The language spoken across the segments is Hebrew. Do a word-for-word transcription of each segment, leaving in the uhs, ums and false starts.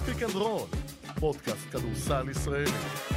ספיק אנד רול, פודקאסט כדורסל ישראלי.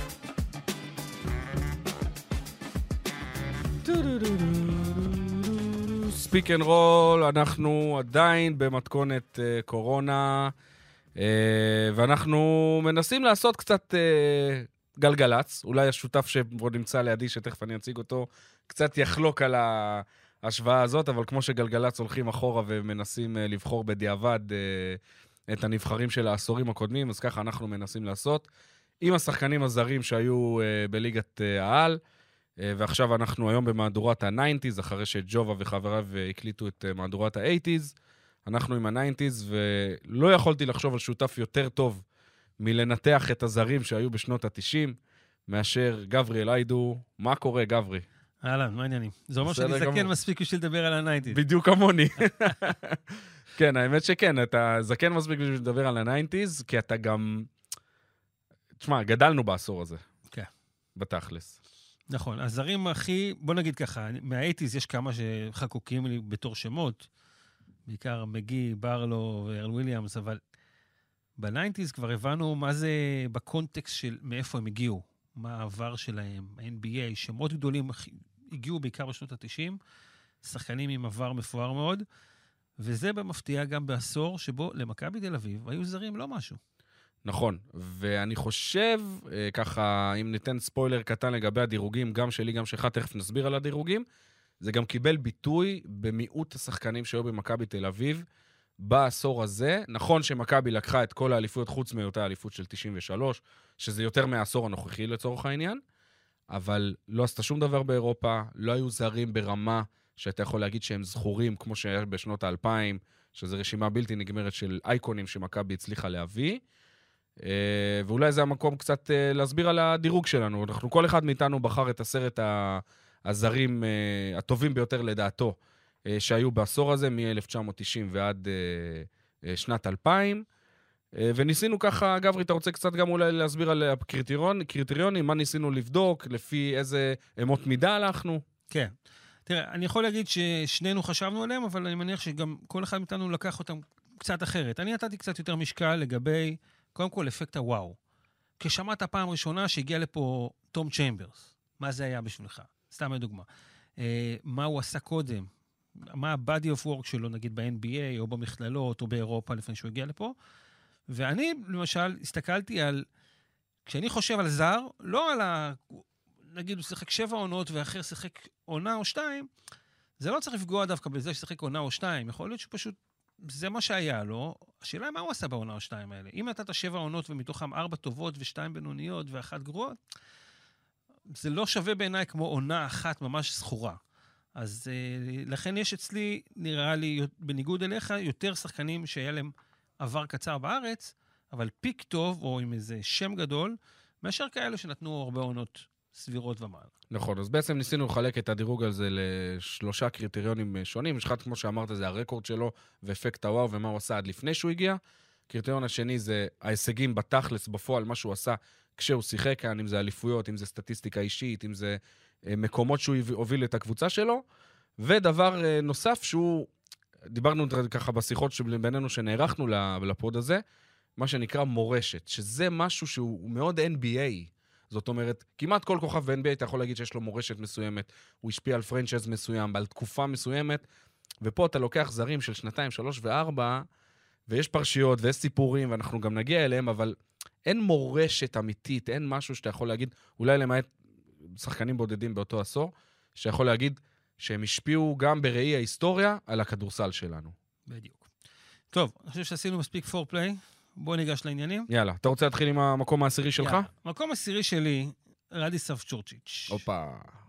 ספיק אנד רול, אנחנו עדיין במתכונת uh, קורונה, uh, ואנחנו מנסים לעשות קצת uh, גלגלץ. אולי השותף שעוד נמצא לידי, שתכף אני אציג אותו, קצת יחלוק על ההשוואה הזאת, אבל כמו שגלגלץ הולכים אחורה ומנסים uh, לבחור בדיעבד uh, את הנבחרים של העשורים הקודמים, אז ככה אנחנו מנסים לעשות. עם השחקנים הזרים שהיו uh, בליגת uh, העל, ועכשיו אנחנו היום במהדורת ה-תשעים, אחרי שג'ובה וחבריו הקליטו את מהדורת ה-שמונים. אנחנו עם ה-תשעים, ולא יכולתי לחשוב על שותף יותר טוב מלנתח את הזרים שהיו בשנות ה-תשעים, מאשר גברי אליידו. מה קורה, גברי? אהלן, מה העניינים? זה אומר שאני זקן מספיק בשביל לדבר על ה-תשעים. בדיוק כמוני. כן, האמת שכן, אתה זקן מספיק בשביל לדבר על ה-תשעים, כי אתה גם... תשמע, גדלנו בעשור הזה. כן. בתכלס. נכון, הזרים הכי, בוא נגיד ככה, מה-שמונים יש כמה שחקוקים לי בתור שמות, בעיקר מגי, ברלו וארל וויליאמס, אבל ב-תשעים כבר הבנו מה זה בקונטקסט של מאיפה הם הגיעו, מה העבר שלהם, ה-אן בי איי, שמות גדולים הגיעו בעיקר בשנות ה-תשעים, שחקנים עם עבר מפואר מאוד, וזה במפתיע גם בעשור שבו למכבי תל אביב היו זרים לא משהו. נכון, ואני חושב, ככה, אם ניתן ספוילר קטן לגבי הדירוגים, גם שלי, גם שלך, תכף נסביר על הדירוגים, זה גם קיבל ביטוי במיעוט השחקנים שהיו במכבי תל אביב, בעשור הזה. נכון שמכבי לקחה את כל האליפויות, חוץ מאותה האליפות של תשעים ושלוש, שזה יותר מהעשור הנוכחי לצורך העניין, אבל לא עשתה שום דבר באירופה, לא היו זרים ברמה שאתה יכול להגיד שהם זכורים, כמו שהיה בשנות האלפיים, שזו רשימה בלתי נגמרת של אייקונים שמכבי הצליחה להביא, ואולי זה המקום קצת להסביר על הדירוג שלנו. אנחנו, כל אחד מאיתנו בחר את עשרת הזרים הטובים ביותר לדעתו, שהיו בעשור הזה, מ-אלף תשע מאות תשעים ועד שנת אלפיים, וניסינו ככה, גברי, אתה רוצה קצת גם אולי להסביר על הקריטריון, קריטריונים, מה ניסינו לבדוק, לפי איזה אמות מידה הלכנו? כן. תראה, אני יכול להגיד ששנינו חשבנו עליהם, אבל אני מניח שגם כל אחד מאיתנו לקח אותם קצת אחרת. אני נתתי קצת יותר משקל לגבי קודם כל, אפקט הוואו. כשמעת פעם ראשונה שהגיע לפה תום צ'יימברס, מה זה היה בשבילך? סתם לדוגמה. אה, מה הוא עשה קודם? מה ה-body of work שלו, נגיד ב-אן בי איי, או במכללות, או באירופה, לפני שהוא הגיע לפה? ואני, למשל, הסתכלתי על... כשאני חושב על זר, לא על ה... נגיד, הוא שיחק שבע עונות, ואחר שיחק עונה או שתיים, זה לא צריך לפגוע דווקא בזה ששיחק עונה או שתיים. יכול להיות שפשוט... זה מה שהיה לו. השאלה היא מה הוא עשה בעונה או שתיים האלה. אם נתת שבע עונות ומתוכם ארבע טובות ושתיים בינוניות ואחת גרועות, זה לא שווה בעיניי כמו עונה אחת ממש זכורה. אז אה, לכן יש אצלי, נראה לי, בניגוד אליך, יותר שחקנים שהיה להם עבר קצר בארץ, אבל פיק טוב או עם איזה שם גדול, מאשר כאלה שנתנו הרבה עונות סבירות ומעלה. נכון, אז בעצם ניסינו לחלק את הדירוג הזה לשלושה קריטריונים שונים. אחד, כמו שאמרת, זה הרקורד שלו ואפקט הוואו ומה הוא עשה עד לפני שהוא הגיע. הקריטריון השני זה ההישגים בתכלס, בפועל, מה שהוא עשה כשהוא שיחק כאן, אם זה אליפויות, אם זה סטטיסטיקה אישית, אם זה מקומות שהוא הוביל את הקבוצה שלו. ודבר נוסף שהוא, דיברנו ככה בשיחות בינינו שנערכנו לפוד הזה, מה שנקרא מורשת, שזה משהו שהוא מאוד אן בי איי. זאת אומרת, כמעט כל כוכב ב-אן בי איי אתה יכול להגיד שיש לו מורשת מסוימת, הוא השפיע על פרנצ'ייז מסוים, על תקופה מסוימת, ופה אתה לוקח זרים של שנתיים, שלוש וארבע, ויש פרשיות ויש סיפורים, ואנחנו גם נגיע אליהם, אבל אין מורשת אמיתית, אין משהו שאתה יכול להגיד, אולי למעט שחקנים בודדים באותו עשור, שיכול להגיד שהם השפיעו גם בראי ההיסטוריה על הכדורסל שלנו. בדיוק. טוב, אני חושב שעשינו מספיק פור-פליי, בואו ניגש לעניינים. יאללה, אתה רוצה להתחיל עם המקום העשירי שלך? יאללה. המקום העשירי שלי, רדיסלב צ'ורצ'יץ'. אופה.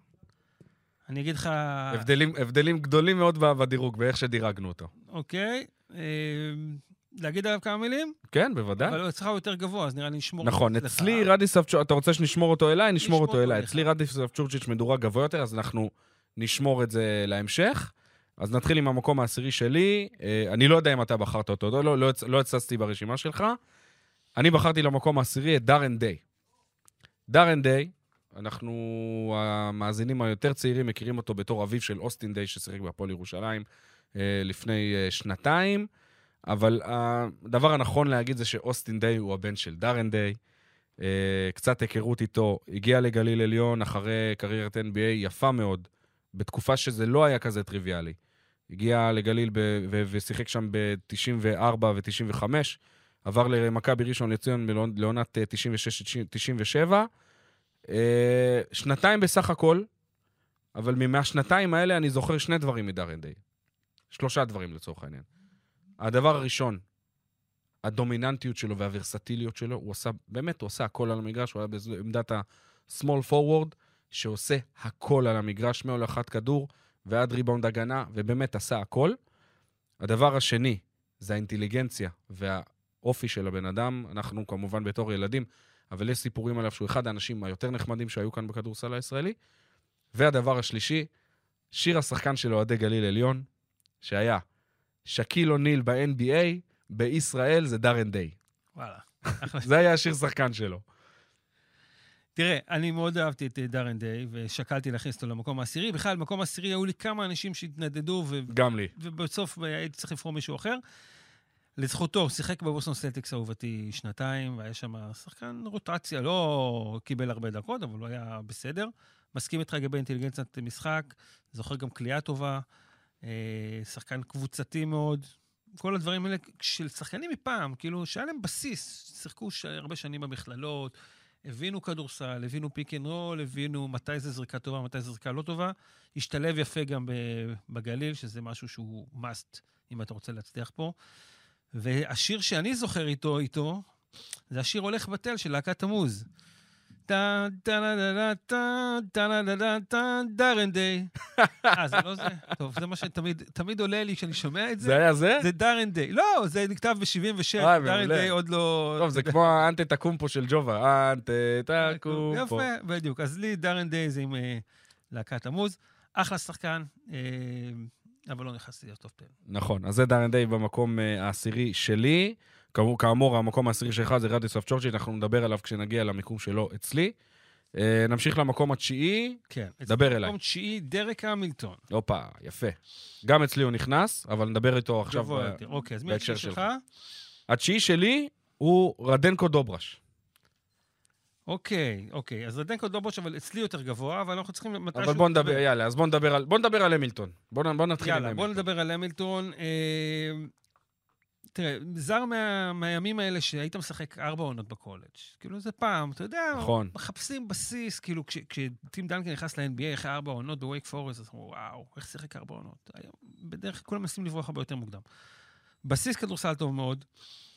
אני אגיד לך... הבדלים, הבדלים גדולים מאוד בדירוג, באיך שדירגנו אותו. אוקיי. אה, להגיד עליו כמה מילים? כן, בוודאי. אבל אצלך הוא יותר גבוה, אז נראה לי נשמור... נכון, אצלי רדיסלב צ'ורצ'יץ', אתה רוצה שנשמור אותו אליי? נשמור אותו אליי. לך. אצלי רדיסלב צ'ורצ'יץ' מדורג גבוה יותר, אז אנחנו נשמור את זה להמשך. אז נתחיל עם המקום העשירי שלי. אני לא יודע אם אתה בחרת אותו, לא, לא, לא הצצתי ברשימה שלך. אני בחרתי למקום העשירי את דארן דיי. דארן דיי, אנחנו, המאזינים היותר צעירים, מכירים אותו בתור אביו של אוסטין דיי, ששיחק בהפועל ירושלים לפני שנתיים. אבל הדבר הנכון להגיד זה שאוסטין דיי הוא הבן של דארן דיי, קצת היכרות איתו, הגיע לגליל עליון אחרי קריירת אן בי איי יפה מאוד, בתקופה שזה לא היה כזה טריוויאלי. הגיע לגליל ב- ו- ושיחק שם ב-תשעים וארבע ו-תשעים וחמש, עבר למכבי ראשון לציון לעונת תשעים ושש תשעים ושבע, שנתיים בסך הכל, אבל מהשנתיים האלה אני זוכר שני דברים מדארן דיי. שלושה דברים לצורך העניין. הדבר הראשון, הדומיננטיות שלו והוורסטיליות שלו, הוא עושה, באמת הוא עושה הכל על המגרש, הוא היה בעמדת ה-small forward, שעושה הכל על המגרש, מהולכת כדור ועד ריבאונד הגנה, ובאמת עשה הכל. הדבר השני, זה האינטליגנציה והאופי של הבן אדם, אנחנו כמובן בתור ילדים, אבל יש סיפורים עליו שהוא אחד האנשים היותר נחמדים שהיו כאן בכדורסל הישראלי. והדבר השלישי, שיר השחקן של אוהדי גליל עליון, שהיה שקיל אוניל ב-אן בי איי, בישראל זה דארן דיי. וואלה. זה היה השיר שחקן שלו. תראה, אני מאוד אהבתי את דארן דיי, ושקלתי להכניס אותו למקום העשירי. בכלל, במקום העשירי היו לי כמה אנשים שהתנדדו, ו... גם לי. ובסוף הייתי צריך לבחור מישהו אחר. לזכותו, שיחק בבוסטון סלטיקס אהובתי שנתיים, והיה שם שחקן רוטציה, לא קיבל הרבה דקות, אבל הוא היה בסדר. מסכים איתך לגבי אינטליגנציית משחק, זוכר גם קליעה טובה, שחקן קבוצתי מאוד, כל הדברים האלה של שחקנים מפעם, כאילו שהיה להם בסיס, שיחקו הרבה שנים במכללות, הבינו כדורסל, הבינו פיק אנד רול, הבינו מתי זה זריקה טובה, מתי זה זריקה לא טובה, השתלב יפה גם בגליל, שזה משהו שהוא must, אם אתה רוצה להצליח פה. והשיר שאני זוכר איתו, איתו, זה השיר הולך בטל של להקת המוז. טה, טה, טה, טה, טה, טה, טה, דארן דיי. אה, זה לא זה? טוב, זה מה שתמיד, תמיד עולה לי כשאני שומע את זה. זה היה זה? זה דארן דיי. לא, זה נכתב ב-שבעים ושבע, דארן דיי עוד לא... טוב, זה כמו האנטה תקומפו של ג'ובה. אנטה תקומפו. יפה, בדיוק. אז לי דארן דיי זה עם להקת המוז. אחלה שחקן, אבל לא נכנסתי להיות טוב טוב. נכון, אז זה דארן דיי במקום העשירי שלי. כאמור, המקום העשירי שלך זה רדיוס אוף צ'ורצ'יל, אנחנו נדבר עליו כשנגיע למיקום שלו אצלי. נמשיך למקום התשיעי, כן, דבר אליי. למקום תשיעי, דרק המילטון. אופה, יפה. גם אצלי הוא נכנס, אבל נדבר איתו עכשיו אוקיי, אז מי התשיעי שלך? התשיעי שלי הוא רדנקו דוברש. אוקיי, אוקיי, אז רדנקו דוברש, אבל אצלי יותר גבוה, אבל אנחנו צריכים... אבל בוא נדבר, יאללה, אז בוא נדבר על, בוא נדבר על המילטון. בוא נתחיל עם המילטון. יאללה, בוא נדבר על המילטון. תראה, זר מה, מהימים האלה שהיית משחק ארבע עונות בקולג', כאילו זה פעם, אתה יודע, נכון. מחפשים בסיס, כאילו כש, כשטים דנקן נכנס ל-אן בי איי אחרי ארבע עונות בווייק פורסט, אז אמרו, וואו, איך שיחק ארבע עונות? בדרך כלל כולם מנסים לברוח הרבה יותר מוקדם. בסיס כדורסל טוב מאוד,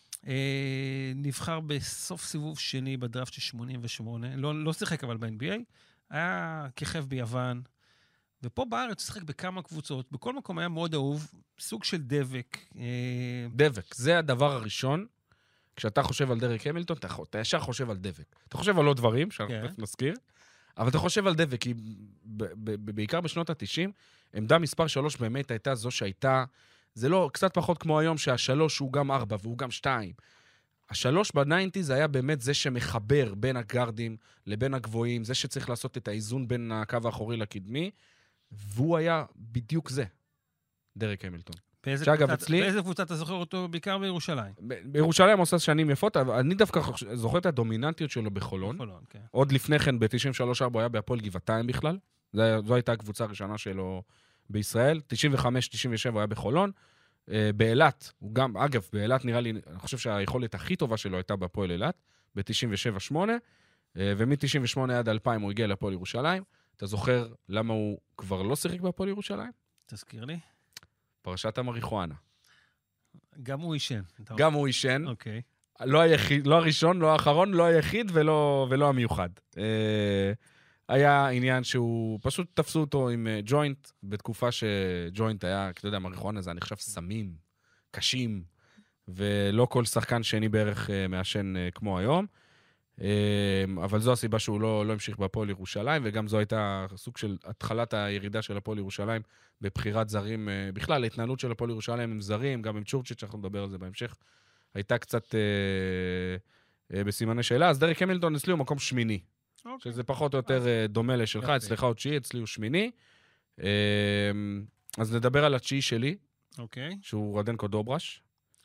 אה, נבחר בסוף סיבוב שני בדראפט של שמונים ושמונה, לא, לא שיחק אבל ב-אן בי איי, היה כיכב ביוון, ופה בארץ שיחק בכמה קבוצות, בכל מקום היה מאוד אהוב, סוג של דבק. דבק, זה הדבר הראשון, כשאתה חושב על דרק המילטון, אתה, אתה ישר חושב על דבק. אתה חושב על עוד דברים, שאנחנו yeah. נזכיר, אבל אתה חושב על דבק, כי ב- ב- ב- בעיקר בשנות ה-תשעים, עמדה מספר שלוש באמת הייתה זו שהייתה, זה לא, קצת פחות כמו היום, שהשלוש הוא גם ארבע והוא גם שתיים. השלוש בניינטיז היה באמת זה שמחבר בין הגרדים לבין הגבוהים, זה שצריך לעשות את האיזון בין הקו האחורי לקדמי, והוא היה בדיוק זה, דרק המילטון. באיזה קבוצה, אצלי, באיזה קבוצה אתה זוכר אותו? בעיקר בירושלים. ב- בירושלים עושה שנים יפות, אבל אני דווקא זוכר את הדומיננטיות שלו בחולון. בחולון, כן. עוד לפני כן, ב-תשעים ושלוש ארבע הוא היה בהפועל גבעתיים בכלל. זו, זו הייתה הקבוצה הראשונה שלו בישראל. תשעים וחמש תשעים ושבע הוא היה בחולון. באילת, הוא גם, אגב, באילת נראה לי, אני חושב שהיכולת הכי טובה שלו הייתה בהפועל אילת, ב-תשעים ושבע שמונה, ומ-תשעים ושמונה עד אלפיים הוא הגיע להפועל ירושלים. אתה זוכר למה הוא כבר לא שיחק בהפועל ירושלים? תזכיר לי. פרשת המריחואנה. גם הוא אישן. גם הוא אישן. אוקיי. לא היחיד, לא הראשון, לא האחרון, לא היחיד ולא, ולא המיוחד. היה עניין שהוא, פשוט תפסו אותו עם ג'וינט, בתקופה שג'וינט היה, אתה יודע, מריחואנה זה נחשב סמים, קשים, ולא כל שחקן שני בערך מעשן כמו היום. אבל זו הסיבה שהוא לא, לא המשיך בהפועל ירושלים, וגם זו הייתה סוג של התחלת הירידה של הפועל ירושלים בבחירת זרים, בכלל, ההתנהלות של הפועל ירושלים עם זרים, גם עם צ'ורצ'יץ', שאנחנו נדבר על זה בהמשך, הייתה קצת אה, אה, בסימני שאלה. אז דרק המילטון אצלי הוא מקום שמיני, okay. שזה פחות או יותר אז... דומה לשלך, okay. אצלך הוא תשיעי, אצלי הוא שמיני. אה, אז נדבר על התשיעי שלי, okay. שהוא רדנקו דוברש.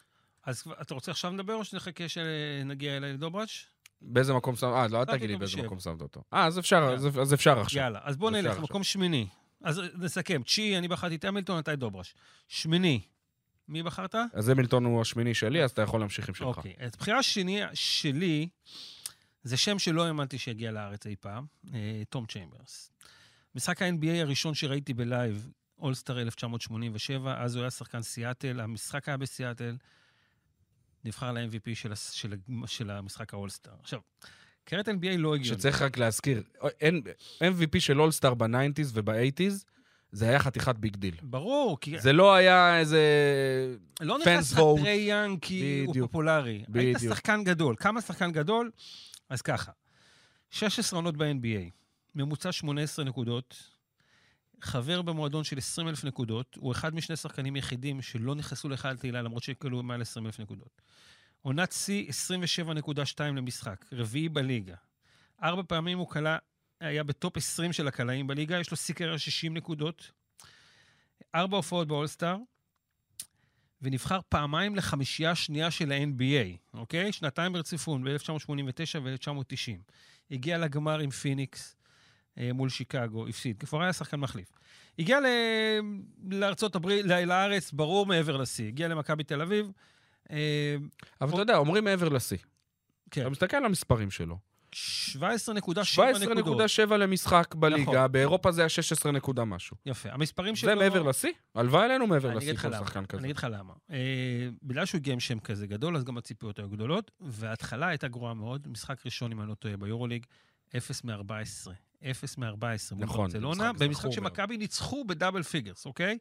אז אתה רוצה עכשיו לדבר, או שנחכה שנגיע אליי לדוברש? באיזה מקום שם... אה, לא, אל תגיד לי באיזה מקום שמת אותו. אה, אז אפשר, אז אפשר עכשיו. יאללה, אז בוא נלך, מקום שמיני. אז נסכם, תשיעי, אני בחרתי את המילטון, אתה את דוברש. שמיני, מי בחרת? אז המילטון הוא השמיני שלי, אז אתה יכול להמשיך עם שלך. אוקיי, אז בחירה השנייה שלי, זה שם שלא האמנתי שיגיע לארץ אי פעם, תום צ'יימברס. משחק ה-אן בי איי הראשון שראיתי בלייב, אולסטאר אלף תשע מאות שמונים ושבע, אז הוא היה שחקן סיאטל, המשחק היה בסיאטל, נבחר ל-אם וי פי של, של, של המשחק האולסטאר. עכשיו, קריירת אן בי איי לא הגיוני. שצריך רק להזכיר, אם וי פי של אולסטאר ב-תשעים וב-שמונים, זה היה חתיכת ביג דיל. ברור, כי... זה לא היה איזה... לא נכנס לך טרי יאנג כי הוא פופולרי. היית שחקן גדול. כמה שחקן גדול? אז ככה. שש עשרה עונות ב-אן בי איי, ממוצע שמונה עשרה נקודות, חבר במועדון של עשרים אלף נקודות, הוא אחד משני שחקנים יחידים שלא נכנסו לך על תהילה, למרות שכאלו מעל עשרים אלף נקודות. עונת C, עשרים ושבע נקודה שתיים למשחק, רביעי בליגה. ארבע פעמים הוא קלה, היה בטופ עשרים של הקלעים בליגה, יש לו סיקר שישים נקודות, ארבע הופעות באולסטאר, ונבחר פעמיים לחמישייה השנייה של ה-אן בי איי, אוקיי? שנתיים ברציפון, ב-אלף תשע מאות שמונים ותשע ו-אלף תשע מאות תשעים. הגיע לגמר עם פיניקס, מול שיקגו, הפסיד, כבר היה שחקן מחליף. הגיע לארצות הברית, לארץ, ברור מעבר לשיא. הגיע למכבי תל אביב. אבל אתה יודע, אומרים מעבר לשיא. אתה מסתכל על המספרים שלו. שבע עשרה נקודה שבע נקודות. שבע עשרה נקודה שבע למשחק בליגה, באירופה זה היה שש עשרה נקודה משהו. יפה, המספרים שלו... זה מעבר לשיא? הלוואי עלינו מעבר לשיא כל שחקן כזה. אני אגיד לך למה. בגלל שהוא הגיע עם שם כזה גדול, אז גם הציפיות היו גדולות, וההתחלה הייתה גרועה מאוד. משחק ראשון, אם אני לא טועה, ביורוליג, אפס מארבע עשרה. אפס מארבע עשרה. נכון. במשחק שמכבי ניצחו בדאבל פיגרס, אוקיי?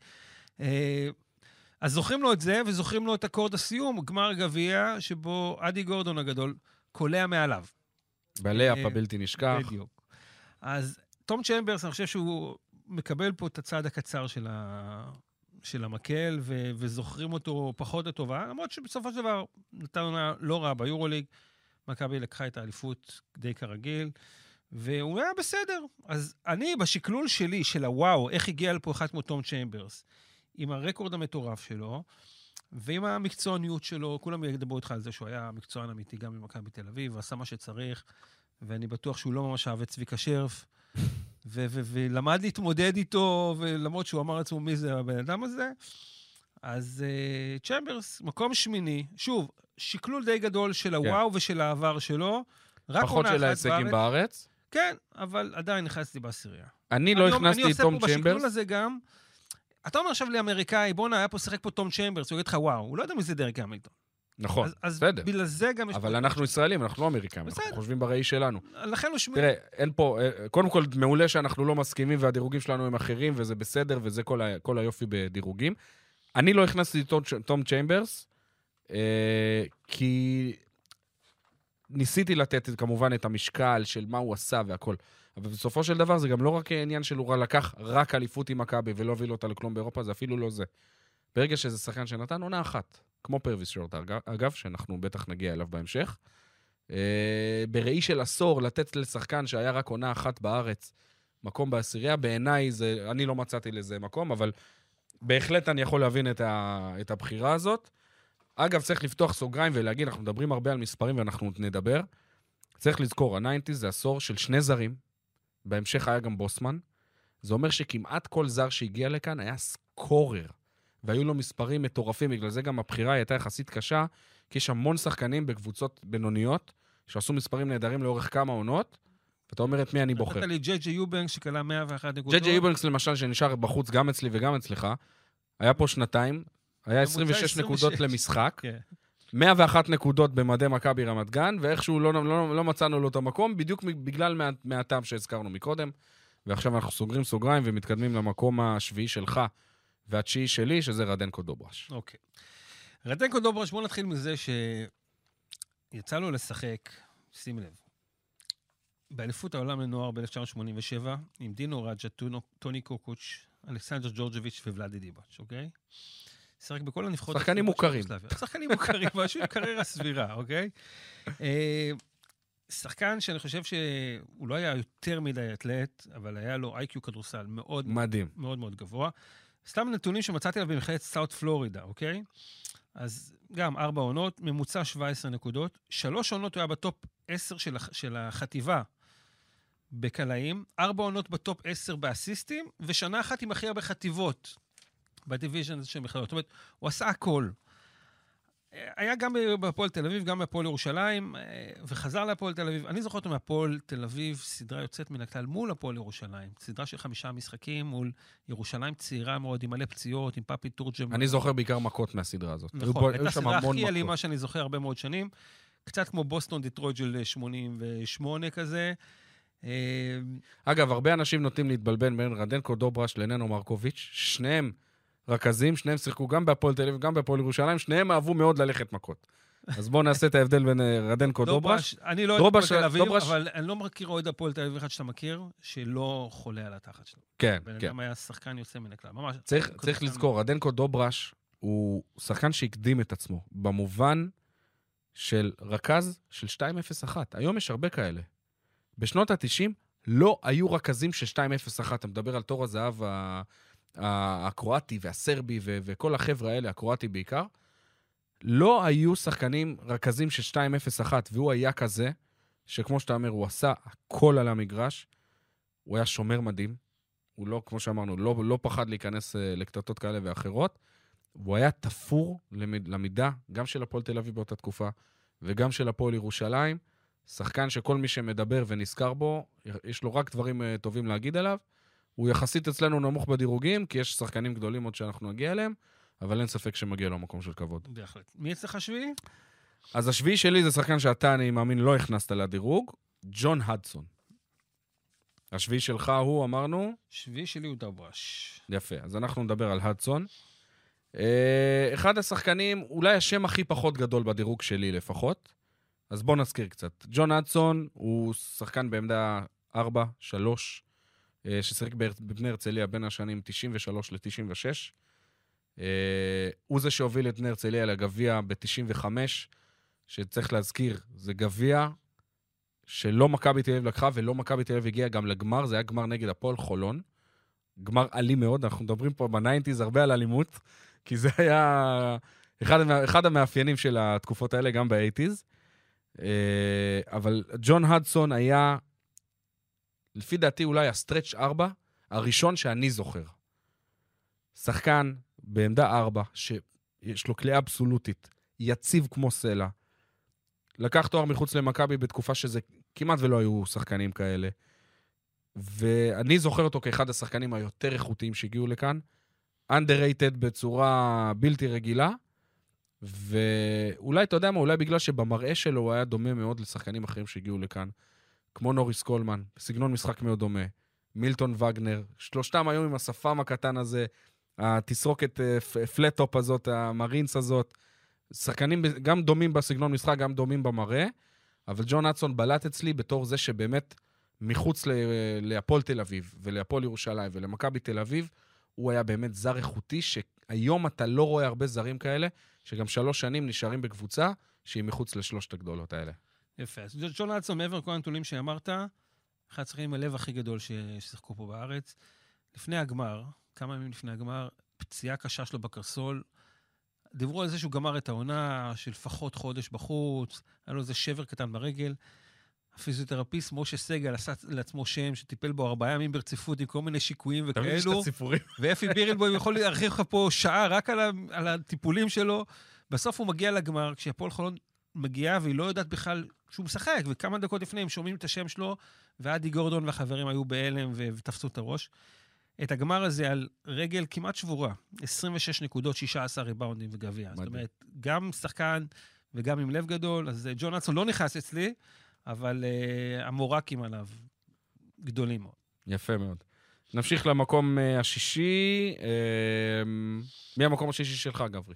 אז זוכרים לו את זה, וזוכרים לו את אקורד הסיום, גמר גביע, שבו אדי גורדון הגדול קולע מעליו. בלאפ הבלתי נשכח. בדיוק. אז תום צ'יימברס, אני חושב שהוא מקבל פה את הצד הקצר של, ה... של המקל, ו... וזוכרים אותו פחות לטובה, למרות שבסופו של דבר נתנו לא רע ביורוליג, מכבי לקחה את האליפות די כרגיל, והוא היה בסדר. אז אני, בשקלול שלי, של הוואו, איך הגיע לפה אחד כמו תום צ'יימברס, עם הרקורד המטורף שלו, ועם המקצועניות שלו, כולם ידברו איתך על זה שהוא היה מקצוען אמיתי גם במכבי תל אביב, ועשה מה שצריך, ואני בטוח שהוא לא ממש אהב את צביקה שרף, ו- ו- ולמד להתמודד איתו, ולמרות שהוא אמר לעצמו מי זה הבן אדם הזה. אז uh, צ'יימברס, מקום שמיני, שוב, שקלול די גדול של הוואו yeah. ושל העבר שלו, פחות של ההישגים בארץ. כן, אבל עדיין נכנסתי בעשירייה. אני לא הכנסתי את תום צ'יימברס. אני עושה פה בשקלול הזה גם, אתה אומר עכשיו לאמריקאי, בוא'נה, היה פה שחק פה תום צ'יימברס, הוא יגיד לך, וואו, הוא לא יודע מי זה דרק המילטון. נכון, אז, בסדר. אז בגלל זה גם יש... אבל אנחנו ישראלים, אנחנו לא אמריקאים, אנחנו חושבים בראי שלנו. לכן הוא שמי... תראה, אין פה, קודם כל, מעולה שאנחנו לא מסכימים, והדירוגים שלנו הם אחרים, וזה בסדר, וזה כל, ה, כל היופי בדירוגים. אני לא הכנסתי את תום צ'יימברס, אה, כי ניסיתי לתת כמובן את המשקל של מה הוא עשה והכל. אבל בסופו של דבר זה גם לא רק עניין של הוא לקח רק אליפות עם מכבי ולא הוביל אותה לכלום באירופה, זה אפילו לא זה. ברגע שזה שחקן שנתן עונה אחת, כמו פרוויס שורט, אגב, שאנחנו בטח נגיע אליו בהמשך, בראי של עשור לתת לשחקן שהיה רק עונה אחת בארץ, מקום בעשירייה, בעיניי זה, אני לא מצאתי לזה מקום, אבל בהחלט אני יכול להבין את, ה, את הבחירה הזאת. אגב, צריך לפתוח סוגריים ולהגיד, אנחנו מדברים הרבה על מספרים ואנחנו נדבר. צריך לזכור, ה-תשעים זה עשור של שני זרים, בהמשך היה גם בוסמן. זה אומר שכמעט כל זר שהגיע לכאן היה סקורר, והיו לו מספרים מטורפים, בגלל זה גם הבחירה הייתה יחסית קשה, כי יש המון שחקנים בקבוצות בינוניות, שעשו מספרים נהדרים לאורך כמה עונות, ואתה אומר את מי אני בוחר. נתת לי ג'יי ג'יי יובנקס שקלה מאה ואחת נקודות. ג'יי ג'יי יובנקס למשל, שנשאר בחוץ גם אצלי וגם אצלך, היה פה שנתיים, היה עשרים ושש נקודות למשחק, מאה ואחת נקודות במדי מכבי רמת גן, ואיכשהו לא, לא, לא מצאנו לו את המקום, בדיוק בגלל מה, מהטעם שהזכרנו מקודם, ועכשיו אנחנו סוגרים סוגריים ומתקדמים למקום השביעי שלך, והתשיעי שלי, שזה רדנקו דוברש. אוקיי. רדנקו דוברש, בואו נתחיל מזה שיצא לו לשחק, שים לב, באליפות העולם לנוער ב-אלף תשע מאות שמונים ושבע, עם דינו רג'ה, טוני קוקוץ', אלכסנדר ג'ורג'ביץ' וולאדי דיבאץ', אוקיי? שחק בכל הנבחרות... שחקנים מוכרים. שחקנים מוכרים, משהו עם קריירה סבירה, אוקיי? שחקן שאני חושב שהוא לא היה יותר מדי אתלט, אבל היה לו איי קיו כדורסל מאוד מדהים. מאוד מאוד גבוה. סתם נתונים שמצאתי עליו במכללת סאוט פלורידה, אוקיי? אז גם ארבע עונות, ממוצע שבע עשרה נקודות, שלוש עונות הוא היה בטופ עשר של, הח... של החטיבה בקלעים, ארבע עונות בטופ עשר באסיסטים, ושנה אחת עם הכי הרבה חטיבות בדיוויז'ן של מכללות. זאת אומרת, הוא עשה הכל. היה גם בהפועל תל אביב, גם בהפועל ירושלים, וחזר להפועל תל אביב. אני זוכר אותו מהפועל תל אביב, סדרה יוצאת מן הכלל מול הפועל ירושלים. סדרה של חמישה משחקים מול ירושלים צעירה מאוד, עם מלא פציעות, עם פאפי תורג'מן. אני זוכר בעיקר מכות מהסדרה הזאת. נכון, הייתה סדרה הכי אלימה שאני זוכר הרבה מאוד שנים. קצת כמו בוסטון דיטרויט של שמונים ושמונה כזה. אגב, הרבה אנשים נוטים להתבלבן בין רדנקו דוברש לננו מרקוביץ', שניהם רכזים, שניהם שיחקו גם בהפועל תל אביב, גם בהפועל ירושלים, שניהם אהבו מאוד ללכת מכות. אז בואו נעשה את ההבדל בין רדנקו דוברש. אני לא אוהד הפועל תל אביב, אבל אני לא מכיר אוהד הפועל תל אביב אחד שאתה מכיר, שלא חולה על התחת שלו. כן, בן כן. אדם היה שחקן יוצא מן הכלל. ממש. צריך לזכור, רדנקו דוברש הוא שחקן שהקדים את עצמו, במובן של רכז של שתיים אפס אחת. היום יש הרבה כאלה. בשנות ה-תשעים לא היו רכזים של שתיים אפס אחת. אתה מדבר על תור הזהב הקרואטי והסרבי וכל החבר'ה האלה, הקרואטי בעיקר. לא היו שחקנים רכזים של שתיים אפס אחת, והוא היה כזה, שכמו שאתה אומר, הוא עשה הכל על המגרש, הוא היה שומר מדהים, הוא לא, כמו שאמרנו, לא, לא פחד להיכנס לקטטות כאלה ואחרות, והוא היה תפור למידה, גם של הפועל תל אביב באותה תקופה, וגם של הפועל ירושלים, שחקן שכל מי שמדבר ונזכר בו, יש לו רק דברים טובים להגיד עליו, הוא יחסית אצלנו נמוך בדירוגים, כי יש שחקנים גדולים עוד שאנחנו נגיע אליהם, אבל אין ספק שמגיע לו מקום של כבוד. בהחלט. מי אצלך שביעי? אז השביעי שלי זה שחקן שאתה, אני מאמין, לא הכנסת לדירוג, ג'ון הדסון. השביעי שלך הוא, אמרנו? שביעי שלי הוא דוברש. יפה, אז אנחנו נדבר על הדסון. אחד השחקנים, אולי השם הכי פחות גדול בדירוג שלי לפחות, אז בואו נזכיר קצת. ג'ון הדסון הוא שחקן בעמדה ארבע, שלוש, ששיחק בבני הרצליה בין השנים תשעים ושלוש ל-תשעים ושש. הוא זה שהוביל את בני הרצליה לגביע ב-תשעים וחמש, שצריך להזכיר, זה גביע שלא מכבי תל אביב לקחה, ולא מכבי תל אביב הגיע גם לגמר, זה היה גמר נגד הפועל חולון. גמר אלים מאוד, אנחנו מדברים פה בניינטיז הרבה על אלימות, כי זה היה אחד, אחד המאפיינים של התקופות האלה, גם באייטיז. אבל ג'ון הדסון היה, לפי דעתי אולי הסטרץ' ארבע, הראשון שאני זוכר. שחקן בעמדה ארבע, שיש לו כלי אבסולוטית, יציב כמו סלע. לקח תואר מחוץ למכבי בתקופה שזה כמעט ולא היו שחקנים כאלה. ואני זוכר אותו כאחד השחקנים היותר איכותיים שהגיעו לכאן. underrated בצורה בלתי רגילה. ואולי, אתה יודע מה, אולי בגלל שבמראה שלו הוא היה דומה מאוד לשחקנים אחרים שהגיעו לכאן. כמו נוריס קולמן, סגנון משחק מאוד דומה. מילטון וגנר, שלושתם היום עם השפם הקטן הזה, התסרוקת פלט-טופ הזאת, המרינס הזאת, שחקנים גם דומים בסגנון משחק, גם דומים במראה, אבל ג'ון הדסון בלט אצלי בתור זה שבאמת מחוץ להפועל תל אביב, ולהפועל ירושלים, ולמכבי תל אביב, הוא היה באמת זר איכותי, שהיום אתה לא רואה הרבה זרים כאלה, שגם שלוש שנים נשארים בקבוצה, שהיא מחוץ לשלושת הגדולות האלה. יפה. אז ג'ון הדסון, מעבר כל הנתונים שאמרת, אחד השחקנים הלב הכי גדול ששיחקו פה בארץ. לפני הגמר, כמה ימים לפני הגמר, פציעה קשה שלו בקרסול, דיברו על זה שהוא גמר את העונה של לפחות חודש בחוץ, היה לו איזה שבר קטן ברגל. הפיזיותרפיסט משה סגל עשה לעצמו שם שטיפל בו ארבעה ימים ברציפות עם כל מיני שיקויים וכאלו. ואפי בירנבוים יכול להרחיב לך פה שעה רק על, ה, על הטיפולים שלו. בסוף הוא מגיע לגמר, כשהפועל חולון מגיעה והיא לא יודעת בכלל שהוא משחק, וכמה דקות לפני הם שומעים את השם שלו, ועדי גורדון והחברים היו בהלם ותפסו את הראש. את הגמר הזה על רגל כמעט שבורה, עשרים ושש נקודות, שישה עשר ריבאונדים וגביע. זאת אומרת, גם שחקן וגם עם לב גדול, אז ג'ון הדסון לא נכנס אצלי, אבל uh, המורקים עליו גדולים מאוד. יפה מאוד. נמשיך למקום uh, השישי. Uh, מי המקום השישי שלך, גברי?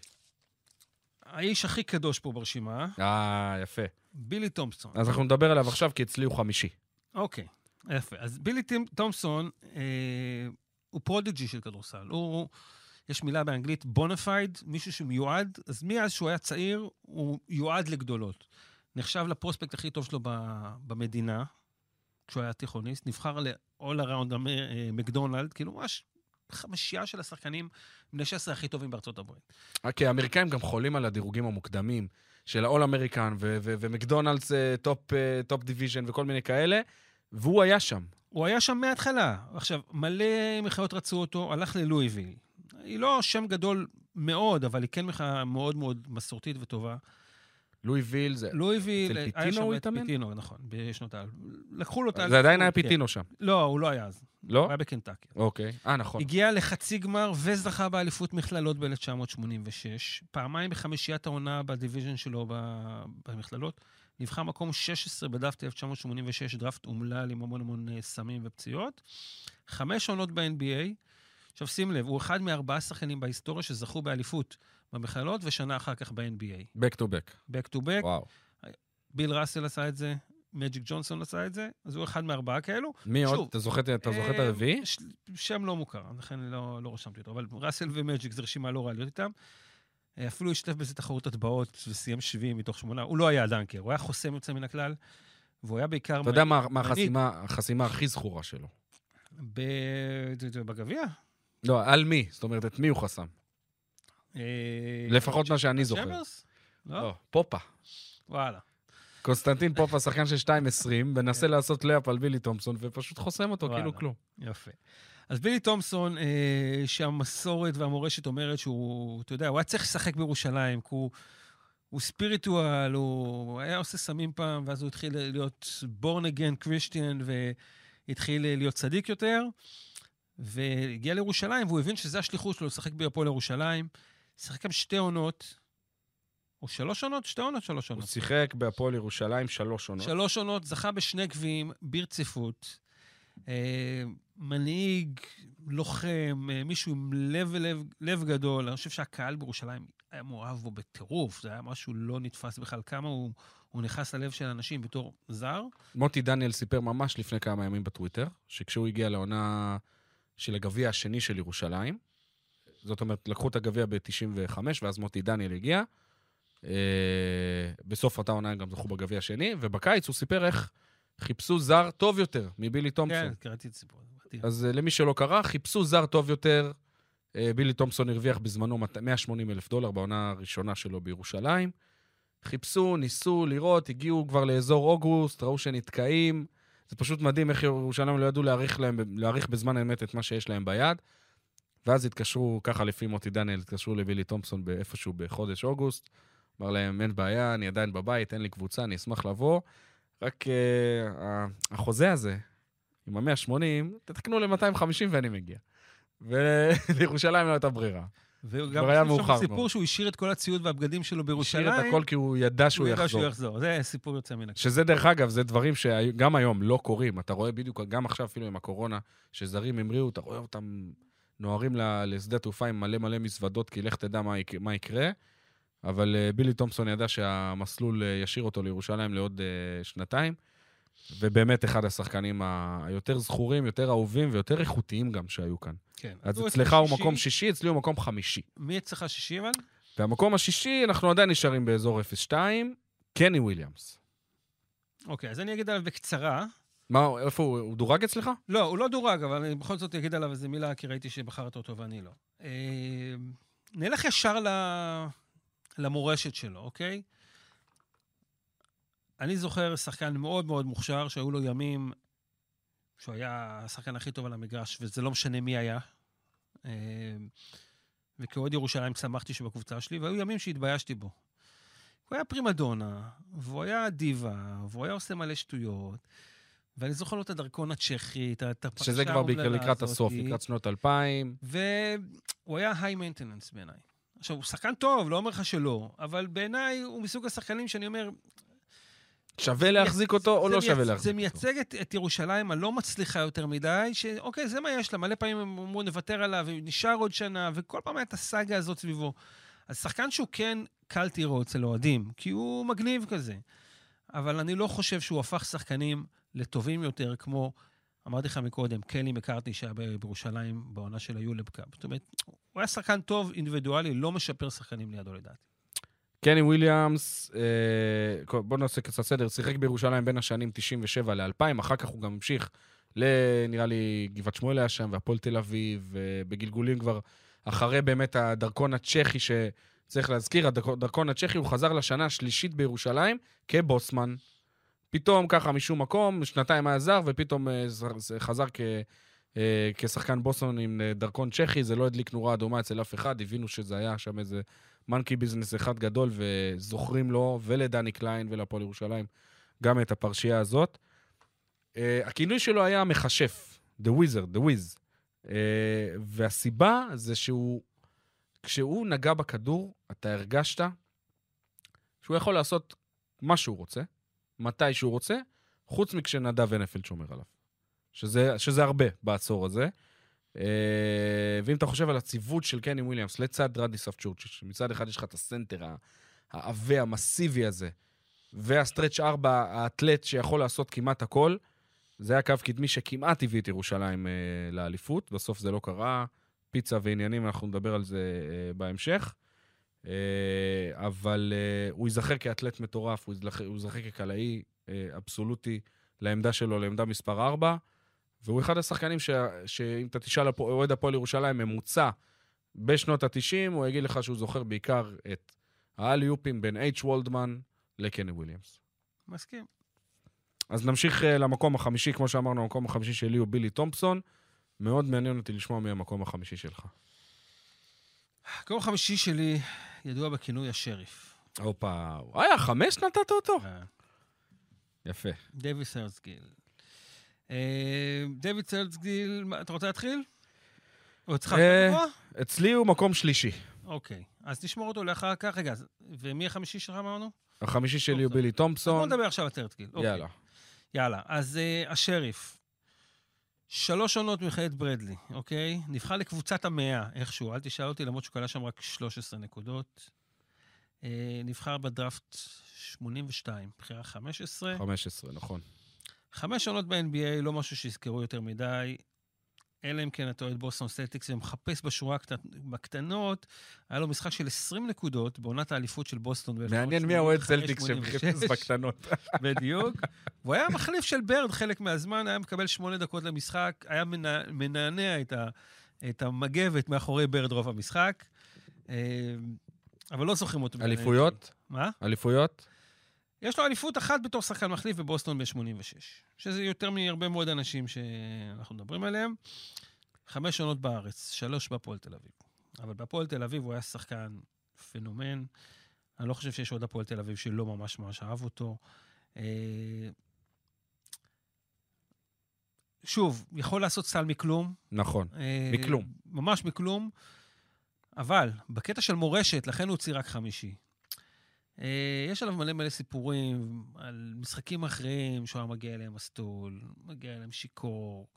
האיש הכי קדוש פה ברשימה. אה, יפה. בילי תומפסון. אז אנחנו נדבר עליו עכשיו, כי אצלי הוא חמישי. אוקיי, יפה. אז בילי תומפסון אה, הוא פרודיג'י של כדורסל. הוא, יש מילה באנגלית, בונפיד, מישהו שמיועד, אז מאז שהוא היה צעיר, הוא יועד לגדולות. נחשב לפרוספקט הכי טוב שלו במדינה, כשהוא היה תיכוניסט, נבחר ל-all around מקדונלד, כאילו ממש חמישייה של השחקנים בני שש עשרה הכי טובים בארצות הברית. כי האמריקאים גם חולים על הדירוגים המוקדמים, של האול אמריקן ומקדונלדס טופ דיוויז'ן וכל מיני כאלה, והוא היה שם. הוא היה שם מההתחלה. עכשיו, מלא מחאות רצו אותו, הלך ללואיוויל. היא לא שם גדול מאוד, אבל היא כן מחאה מאוד מאוד מסורתית וטובה. לואיוויל זה... לואיוויל... אצל פיטינו הוא התאמן? פיטינו, נכון, בשנות ה... לקחו לו את ה... זה עדיין היה פיטינו שם. לא, הוא לא היה אז. לא? הוא היה בקנטקי. אוקיי. אה, נכון. הגיע לחצי גמר וזכה באליפות מכללות ב-אלף תשע מאות שמונים ושש. פעמיים בחמישיית העונה בדיוויז'ן שלו במכללות. נבחר מקום שש עשרה בדראפט אלף תשע מאות שמונים ושש, דראפט אומלל עם המון המון סמים ופציעות. חמש עונות ב-אן בי איי. עכשיו שים לב, הוא אחד מארבעה שחקנים בהיסטוריה שזכו באליפות במכללות, ושנה אחר כך ב-אן בי איי. Back to back. Back to back. וואו. ביל ראסל עשה את זה, מג'יק ג'ונסון עשה את זה, אז הוא אחד מארבעה כאלו. מי שוב, עוד? אתה זוכר את הרביעי? ש... שם לא מוכר, לכן לא, לא רשמתי אותו, אבל ראסל ומג'יק זה רשימה לא ריאליות איתם. אפילו השתתף בזה תחרות הטבעות וסיים שבעים מתוך שמונה. הוא לא היה דנקר, הוא היה חוסם יוצא מן הכלל, והוא היה בעיקר... אתה יודע מה, מה החסימה, החסימה הכי זכורה שלו? ב... בגביע? לא, על מי? זאת אומרת, את מי הוא חסם? לפחות מה שאני זוכר. צ'מברס? לא, פופה. וואלה. קונסטנטין פופה, שחקן של שתיים עשרים, מנסה לעשות לאפ על בילי תומפסון, ופשוט חוסם אותו, כאילו כלום. יפה. אז בילי תומפסון, שהמסורת והמורשת אומרת שהוא, אתה יודע, הוא היה צריך לשחק בירושלים, כי הוא ספיריטואל, הוא היה עושה סמים פעם, ואז הוא התחיל להיות born again Christian, והתחיל להיות צדיק יותר, והגיע לירושלים, והוא הבין שזה השליחות שלו, לשחק בהפועל ירושלים, שחק גם שתי עונות, או שלוש עונות? שתי עונות, שלוש עונות. הוא שיחק בהפועל ירושלים שלוש עונות. שלוש עונות, זכה בשני גביעים, ברציפות, אה, מנהיג, לוחם, אה, מישהו עם לב ולב לב גדול. אני חושב שהקהל בירושלים היה מאוהב בו בטירוף, זה היה משהו לא נתפס בכלל, כמה הוא, הוא נכנס ללב של אנשים בתור זר. מוטי דניאל סיפר ממש לפני כמה ימים בטוויטר, שכשהוא הגיע לעונה של הגביע השני של ירושלים, זאת אומרת, לקחו את הגביע ב-תשעים וחמש, ואז מוטי דניאל הגיע, בסוף אותה עונה הם גם זכו בגביע השני, ובקיץ הוא סיפר איך חיפשו זר טוב יותר מבילי תומפסון. כן, קראתי את סיפור. אז למי שלא קרא, חיפשו זר טוב יותר. בילי תומפסון הרוויח בזמנו מאה ושמונים אלף דולר בעונה הראשונה שלו בירושלים. חיפשו, ניסו לראות, הגיעו כבר לאזור אוגוסט, ראו שנתקעים. זה פשוט מדהים איך ירושלים לא ידעו להעריך, להם, להעריך בזמן האמת את מה שיש להם ביד. ואז התקשרו, ככה לפי מוטי דניאל, התקשרו לבילי תומפסון באיפשהו בחודש אוגוסט. אמר להם, אין בעיה, אני עדיין בבית, אין לי קבוצה, אני אשמח לבוא. רק uh, החוזה הזה, עם ה-מאה ושמונים, תתקנו ל-מאתיים וחמישים ואני מגיע. ולירושלים לא הייתה ברירה. וגם יש שם סיפור שהוא השאיר את כל הציוד והבגדים שלו בירושלים. השאיר את הכל כי הוא ידע שהוא יחזור. הוא ידע שהוא יחזור, זה סיפור יוצא מן הכלל. שזה דרך אגב, זה דברים שגם היום לא קורים. אתה רואה בדיוק, גם עכשיו אפילו עם הקורונה, שזרים המריאו, אתה רואה אותם נוערים לשדה תעופה עם מלא מלא מזוודות, כי לך תדע מה יקרה. אבל בילי תומפסון ידע שהמסלול ישאיר אותו לירושלים לעוד שנתיים, ובאמת אחד השחקנים היותר זכורים, יותר אהובים ויותר איכותיים גם שהיו כאן. כן. אז אצלך הוא מקום שישי, אצלי הוא מקום חמישי. מי אצלך שישי אבל? והמקום השישי, אנחנו עדיין נשארים באזור אפס שתיים, קני וויליאמס. אוקיי, אז אני אגיד עליו בקצרה. מה, איפה הוא? הוא דורג אצלך? לא, הוא לא דורג, אבל אני בכל זאת אגיד עליו איזה מילה, כי ראיתי שבחרת אותו ואני לא. נלך ישר ל... למורשת שלו, אוקיי? אני זוכר שחקן מאוד מאוד מוכשר, שהיו לו ימים שהוא היה השחקן הכי טוב על המגרש, וזה לא משנה מי היה. וכעוד ירושלים צמחתי שבקבוצה שלי, והיו ימים שהתביישתי בו. הוא היה פרימדונה, והוא היה דיבה, והוא היה עושה מלא שטויות, ואני זוכר לו את הדרכון הצ'כי, את הפרשה שזה כבר בעיקר לקראת הסוף, לקראת שנות אלפיים. והוא היה היי מיינטננס בעיניי. עכשיו, הוא שחקן טוב, לא אומר לך שלא, אבל בעיניי הוא מסוג השחקנים שאני אומר... שווה להחזיק אותו או לא שווה להחזיק אותו? זה מייצג את, את ירושלים הלא מצליחה יותר מדי, שאוקיי, זה מה יש לה, מלא פעמים הם אמרו נוותר עליו, ונשאר עוד שנה, וכל פעם הייתה הסאגה הזאת סביבו. אז שחקן שהוא כן קל תירו אצל אוהדים, כי הוא מגניב כזה. אבל אני לא חושב שהוא הפך שחקנים לטובים יותר, כמו, אמרתי לך מקודם, קלי מקארטני שהיה בירושלים בעונה של היולב קאפ. זאת אומרת, הוא היה שחקן טוב, אינדיבידואלי, לא משפר שחקנים לידו לדעתי. קני וויליאמס, בואו נעשה קצת סדר, שיחק בירושלים בין השנים תשעים ושבע ל-אלפיים, אחר כך הוא גם המשיך לנראה לי גבעת שמואל היה שם, והפועל תל אביב, ובגלגולים כבר אחרי באמת הדרכון הצ'כי שצריך להזכיר, הדרכון הצ'כי הוא חזר לשנה השלישית בירושלים כבוסמן. פתאום ככה משום מקום, שנתיים היה זר, ופתאום חזר כ... כשחקן בוסטון עם דרכון צ'כי, זה לא הדליק נורה אדומה אצל אף אחד, הבינו שזה היה שם איזה מנקי ביזנס אחד גדול, וזוכרים לו ולדני קליין ולפועל ירושלים גם את הפרשייה הזאת. הכינוי שלו היה מחשף, The Wizard, The Wiz. והסיבה זה שהוא, כשהוא נגע בכדור, אתה הרגשת שהוא יכול לעשות מה שהוא רוצה, מתי שהוא רוצה, חוץ מכשנדב ונפלד שומר עליו. שזה, שזה הרבה בעשור הזה. ואם אתה חושב על הציוות של קני וויליאמס, לצד רדיסף צ'ורצ'יץ', מצד אחד יש לך את הסנטר העבה, המסיבי הזה, והסטרץ' ארבע, האתלט שיכול לעשות כמעט הכל, זה היה קו קדמי שכמעט הביא את ירושלים לאליפות, בסוף זה לא קרה, פיצה ועניינים, אנחנו נדבר על זה בהמשך, אבל הוא יזכר כאתלט מטורף, הוא יזכר כקלעי אבסולוטי לעמדה שלו, לעמדה מספר ארבע, והוא אחד השחקנים ש... שאם אתה תשאל אוהד הפועל ירושלים ממוצע בשנות ה-תשעים, הוא יגיד לך שהוא זוכר בעיקר את האלי-אופים בין אייץ' וולדמן לקני וויליאמס. מסכים. אז נמשיך למקום החמישי, כמו שאמרנו, המקום החמישי שלי הוא בילי תומפסון. מאוד מעניין אותי לשמוע מי המקום החמישי שלך. המקום החמישי שלי ידוע בכינוי השריף. אופה, היה חמש נתת אותו? יפה. דויד סרצגיל. דויד סרצגיל, אתה רוצה להתחיל? או צריכה לקבוע? אצלי הוא מקום שלישי. אוקיי, אז נשמור אותו לאחר כך. רגע, ומי החמישי שלך אמרנו? החמישי שלי הוא בילי תומפסון. בוא נדבר עכשיו על סרצגיל. יאללה. יאללה, אז השריף. שלוש עונות ממכללת ברדלי, אוקיי? נבחר לקבוצת המאה, איכשהו. אל תשאל אותי, למרות שקלה שם רק שלוש עשרה נקודות. נבחר בדראפט שמונים ושתיים, בחירה חמש עשרה. חמש עשרה, נכון. חמש עונות ב-אן בי איי, לא משהו שיזכרו יותר מדי. אלא אם כן אתה אוהד בוסטון סלטיקס ומחפש בשורה בקטנות, היה לו משחק של עשרים נקודות בעונת האליפות של בוסטון. מעניין מי האוהד סלטיקס שמחפש בקטנות. בדיוק. והוא היה מחליף של ברד חלק מהזמן, היה מקבל שמונה דקות למשחק, היה מנענע את המגבת מאחורי ברד רוב המשחק. אבל לא זוכרים אותו. אליפויות? מה? אליפויות? יש לו אליפות אחת בתור שחקן מחליף בבוסטון ב-שמונים ושש, שזה יותר מהרבה מאוד אנשים שאנחנו מדברים עליהם. חמש עונות בארץ, שלוש בפועל תל אביב. אבל בפועל תל אביב הוא היה שחקן פנומן. אני לא חושב שיש עוד הפועל תל אביב שלא ממש ממש אהב אותו. שוב, יכול לעשות סל מכלום. נכון, מכלום. ממש מכלום. אבל בקטע של מורשת, לכן הוא הוציא רק חמישי. יש עליו מלא מלא סיפורים על משחקים אחרים שהוא מגיע אליהם מסטול, מגיע אליהם שיקור,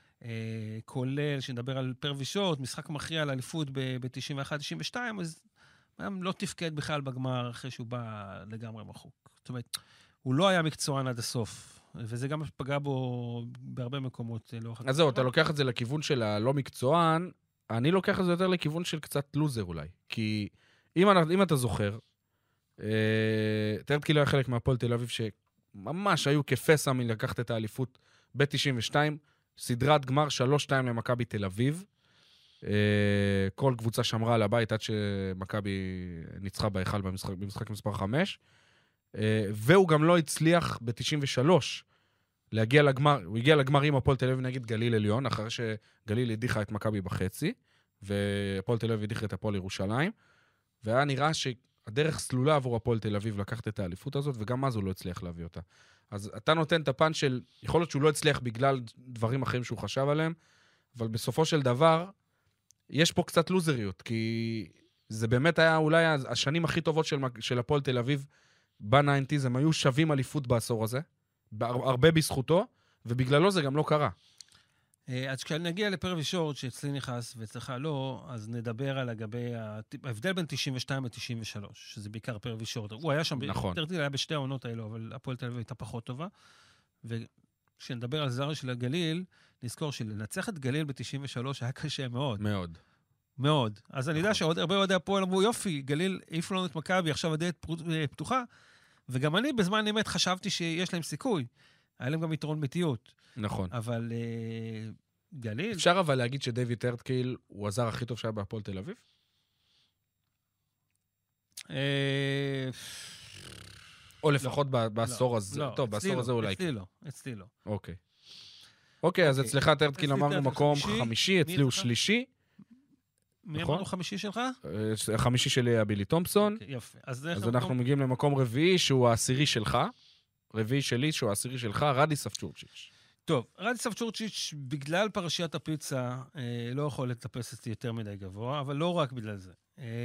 כולל שנדבר על פרווישות, משחק מכריע על אליפות ב-תשעים ואחת תשעים ושתיים, אז הוא לא תפקד בכלל בגמר אחרי שהוא בא לגמרי מחוק. זאת אומרת, הוא לא היה מקצוען עד הסוף, וזה גם פגע בו בהרבה מקומות. אז זהו, אתה לוקח את זה לכיוון של הלא מקצוען, אני לוקח את זה יותר לכיוון של קצת לוזר אולי, כי אם אתה זוכר, טרטקי לא היה חלק מהפועל תל אביב שממש היו כפסע מלקחת את האליפות ב-תשעים ושתיים, סדרת גמר שלוש שתיים למכבי תל אביב, כל קבוצה שמרה על הבית עד שמכבי ניצחה בהיכל במשחק, במשחק מספר חמש, והוא גם לא הצליח ב-תשעים ושלוש להגיע לגמר, הוא הגיע לגמר עם הפועל תל אביב נגד גליל עליון, אחרי שגליל הדיחה את מכבי בחצי, והפועל תל אביב הדיחה את הפועל ירושלים, והיה נראה ש הדרך סלולה עבור הפועל תל אביב לקחת את האליפות הזאת, וגם אז הוא לא הצליח להביא אותה. אז אתה נותן את הפן של, יכול להיות שהוא לא הצליח בגלל דברים אחרים שהוא חשב עליהם, אבל בסופו של דבר, יש פה קצת לוזריות, כי זה באמת היה אולי השנים הכי טובות של, של הפועל תל אביב ב-תשעים, הם היו שווים אליפות בעשור הזה, הרבה בזכותו, ובגללו זה גם לא קרה. אז כשנגיע לפרוי שורט, שאצלי נכנס ואצלך לא, אז נדבר על לגבי ההבדל בין תשעים ושתיים ל-תשעים ושלוש, שזה בעיקר פרוי שורט. הוא היה שם, נכון. תרתי, היה בשתי העונות האלו, אבל הפועל תל אביב הייתה פחות טובה. וכשנדבר על זר של הגליל, נזכור שלנצח את גליל ב-תשעים ושלוש היה קשה מאוד. מאוד. מאוד. אז אני יודע שעוד הרבה אוהדי הפועל אמרו, יופי, גליל העיפו לנו את מכבי, עכשיו הדלת פתוחה, וגם אני בזמן אמת חשבתי שיש להם סיכוי. היה להם גם יתרון ביתיות. נכון. אבל אה, גליל... אפשר אבל להגיד שדייוויד הרטקיל הוא הזר הכי טוב שהיה בהפועל תל אביב? אה, או לפחות בעשור הזה. לא, טוב, בעשור הזה אולי. אצלי לא, אצלי לא. אוקיי. אוקיי, אז אצלך את הרטקיל אמרנו מקום חמישי, אצלי הוא שלישי. מי אמרנו חמישי שלך? החמישי שלי היה בילי תומפסון. יפה. אז אנחנו מגיעים למקום רביעי, שהוא העשירי שלך. רביעי שלי, שהוא העשירי שלך, רדיס ספצ'ורצ'יץ'. טוב, רדיס ספצ'ורצ'יץ', בגלל פרשיית הפיצה, לא יכול לטפס אצלי יותר מדי גבוה, אבל לא רק בגלל זה.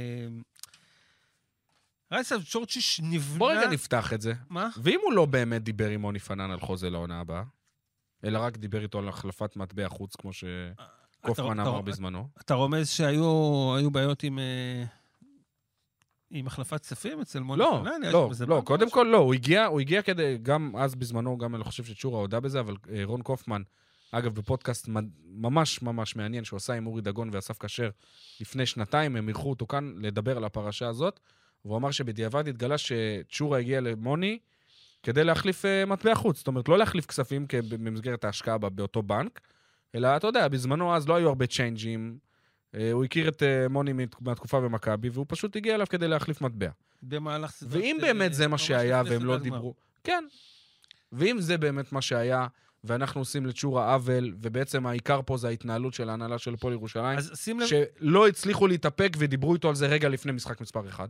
רדיס ספצ'ורצ'יץ' נבנה... בוא רגע נפתח את זה. מה? ואם הוא לא באמת דיבר עם מוני פנן על חוזה לעונה הבאה, אלא רק דיבר איתו על החלפת מטבע חוץ, כמו שקופמן אמר בזמנו. אתה רומז שהיו בעיות עם... עם החלפת כספים אצל מוני פנן? לא, לא, לא, קודם כל לא, הוא הגיע, הוא הגיע כדי, גם אז בזמנו, גם אני חושב שצ'ורה הודע בזה, אבל רון קופמן, אגב, בפודקאסט ממש ממש מעניין, שהוא עשה עם אורי דגון ואסף כשר לפני שנתיים, הם אירחו אותו כאן לדבר על הפרשה הזאת, והוא אמר שבדיעבד התגלה שצ'ורה הגיע למוני, כדי להחליף מטבע חוץ, זאת אומרת, לא להחליף כספים במסגרת ההשקעה באותו בנק, אלא, אתה יודע, בזמנו אז לא היו הרבה צ'יינג'ים, הוא הכיר את מוני מהתקופה במכבי, והוא פשוט הגיע אליו כדי להחליף מטבע. במהלך סדרת... ואם באמת זה מה שהיה, והם לא דיברו... כן. ואם זה באמת מה שהיה, ואנחנו עושים לצ'ורה עוול, ובעצם העיקר פה זה ההתנהלות של ההנהלה של הפועל ירושלים, שלא הצליחו להתאפק ודיברו איתו על זה רגע לפני משחק מספר אחד.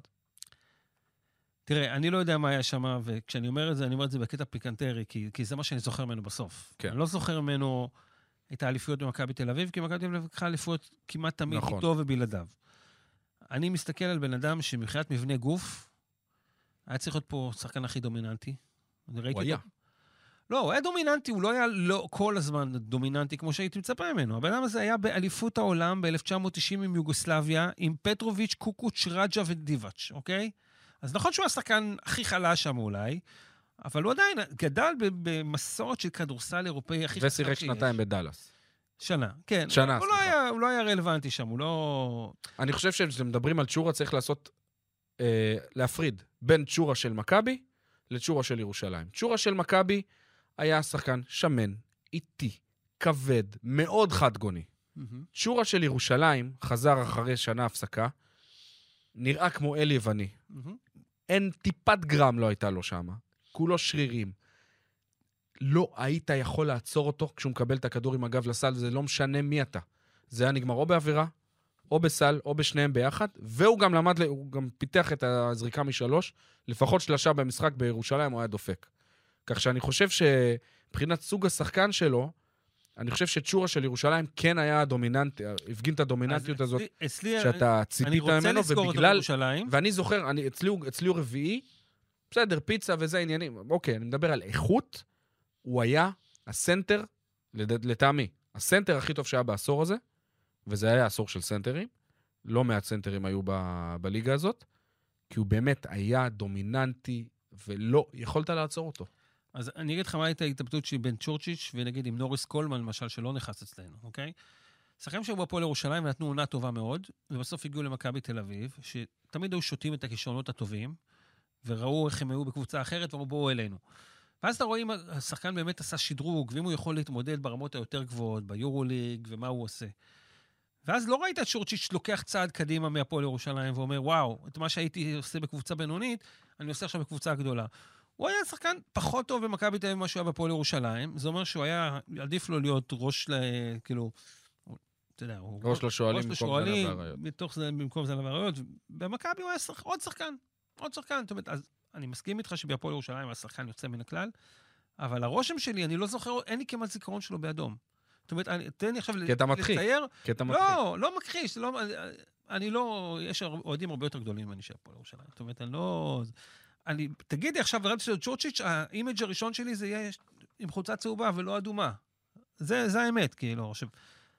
תראה, אני לא יודע מה היה שם, וכשאני אומר את זה, אני אומר את זה בקטע פיקנטרי, כי, כי זה מה שאני זוכר ממנו בסוף. כן. אני לא זוכר ממנו את האליפויות במכבי תל אביב, כי מכבי תל אביב לקחה אליפויות כמעט תמיד נכון. איתו ובלעדיו. אני מסתכל על בן אדם שמבחינת מבנה גוף, היה צריך להיות פה שחקן הכי דומיננטי. הוא היה. אותו. לא, הוא היה דומיננטי, הוא לא היה לא, כל הזמן דומיננטי כמו שהייתי מצפה ממנו. הבן אדם הזה היה באליפות העולם ב-אלף תשע מאות תשעים עם יוגוסלביה, עם פטרוביץ', קוקוץ', רג'ה ודיבאץ', אוקיי? אז נכון שהוא השחקן הכי חלש שם אולי, אבל הוא עדיין גדל במסורת של כדורסל אירופאי הכי חזק שיש. ושיחק שנתיים בדלס. שנה, כן. שנה, הוא לא היה, הוא לא היה רלוונטי שם, הוא לא... אני חושב שכשמדברים על צ'ורה צריך לעשות, אה, להפריד בין צ'ורה של מכבי לצ'ורה של ירושלים. צ'ורה של מכבי היה שחקן שמן, איטי, כבד, מאוד חד גוני. Mm-hmm. צ'ורה של ירושלים חזר אחרי שנה הפסקה, נראה כמו אל יווני. Mm-hmm. אין טיפת גרם לא הייתה לו שם. כולו שרירים. לא היית יכול לעצור אותו כשהוא מקבל את הכדור עם הגב לסל, זה לא משנה מי אתה. זה היה נגמר או בעבירה, או בסל, או בשניהם ביחד, והוא גם למד, הוא גם פיתח את הזריקה משלוש, לפחות שלושה במשחק בירושלים הוא היה דופק. כך שאני חושב שבחינת סוג השחקן שלו, אני חושב שצ'ורה של ירושלים כן היה דומיננטי, הפגין את הדומיננטיות הזאת, שאתה ציפית ממנו, ובגלל, ואני זוכר, אני, אצלי, אצלי הוא רביעי, בסדר, פיצה וזה עניינים, אוקיי, אני מדבר על איכות, הוא היה הסנטר, לטעמי, הסנטר הכי טוב שהיה בעשור הזה, וזה היה עשור של סנטרים, לא מעט סנטרים היו ב- בליגה הזאת, כי הוא באמת היה דומיננטי, ולא יכולת לעצור אותו. אז אני אגיד לך מה הייתה ההתאבטות שלי בין צ'ורצ'יץ' ונגיד עם נוריס קולמן, למשל, שלא נכנס אצלנו, אוקיי? שחקנים שהיו בפועל ירושלים ונתנו עונה טובה מאוד, ובסוף הגיעו למכבי תל אביב, שתמיד היו שותים את הכישרונות הטובים, וראו איך הם היו בקבוצה אחרת, ואמרו בואו אלינו. ואז אתה רואים, השחקן באמת עשה שדרוג, ואם הוא יכול להתמודד ברמות היותר גבוהות, ביורוליג, ומה הוא עושה. ואז לא ראית את צ'ורצ'יץ' לוקח צעד קדימה מהפועל ירושלים, ואומר, וואו, את מה שהייתי עושה בקבוצה בינונית, אני עושה עכשיו בקבוצה גדולה. הוא היה שחקן פחות טוב במכבי תל אביב ממה שהוא היה בפועל ירושלים, זה אומר שהוא היה, עדיף לו להיות ראש ל... כאילו, אתה יודע, ראש לשואלים במקום זנב והראיות. מתוך זה, במקום זנב והראיות, במכבי הוא היה שח... עוד שחקן, עוד שחקן, זאת אומרת, אז אני מסכים איתך שבפועל ירושלים היה שחקן יוצא מן הכלל, אבל הרושם שלי, אני לא זוכר, אין לי כמעט זיכרון שלו באדום. זאת אומרת, תן לי עכשיו לצייר. כי אתה מתחיל. כי אתה מתחיל. לא, לא מכחיש, לא, אני לא, יש אוהדים הרבה יותר גדולים ממני שהפועל ירושלים. זאת אומרת, אני לא... אני, תגידי עכשיו, וראיתי של צ'ורצ'יץ', האימג' הראשון שלי זה יהיה עם חולצה צהובה ולא אדומה. זה, זה האמת, כאילו, עכשיו.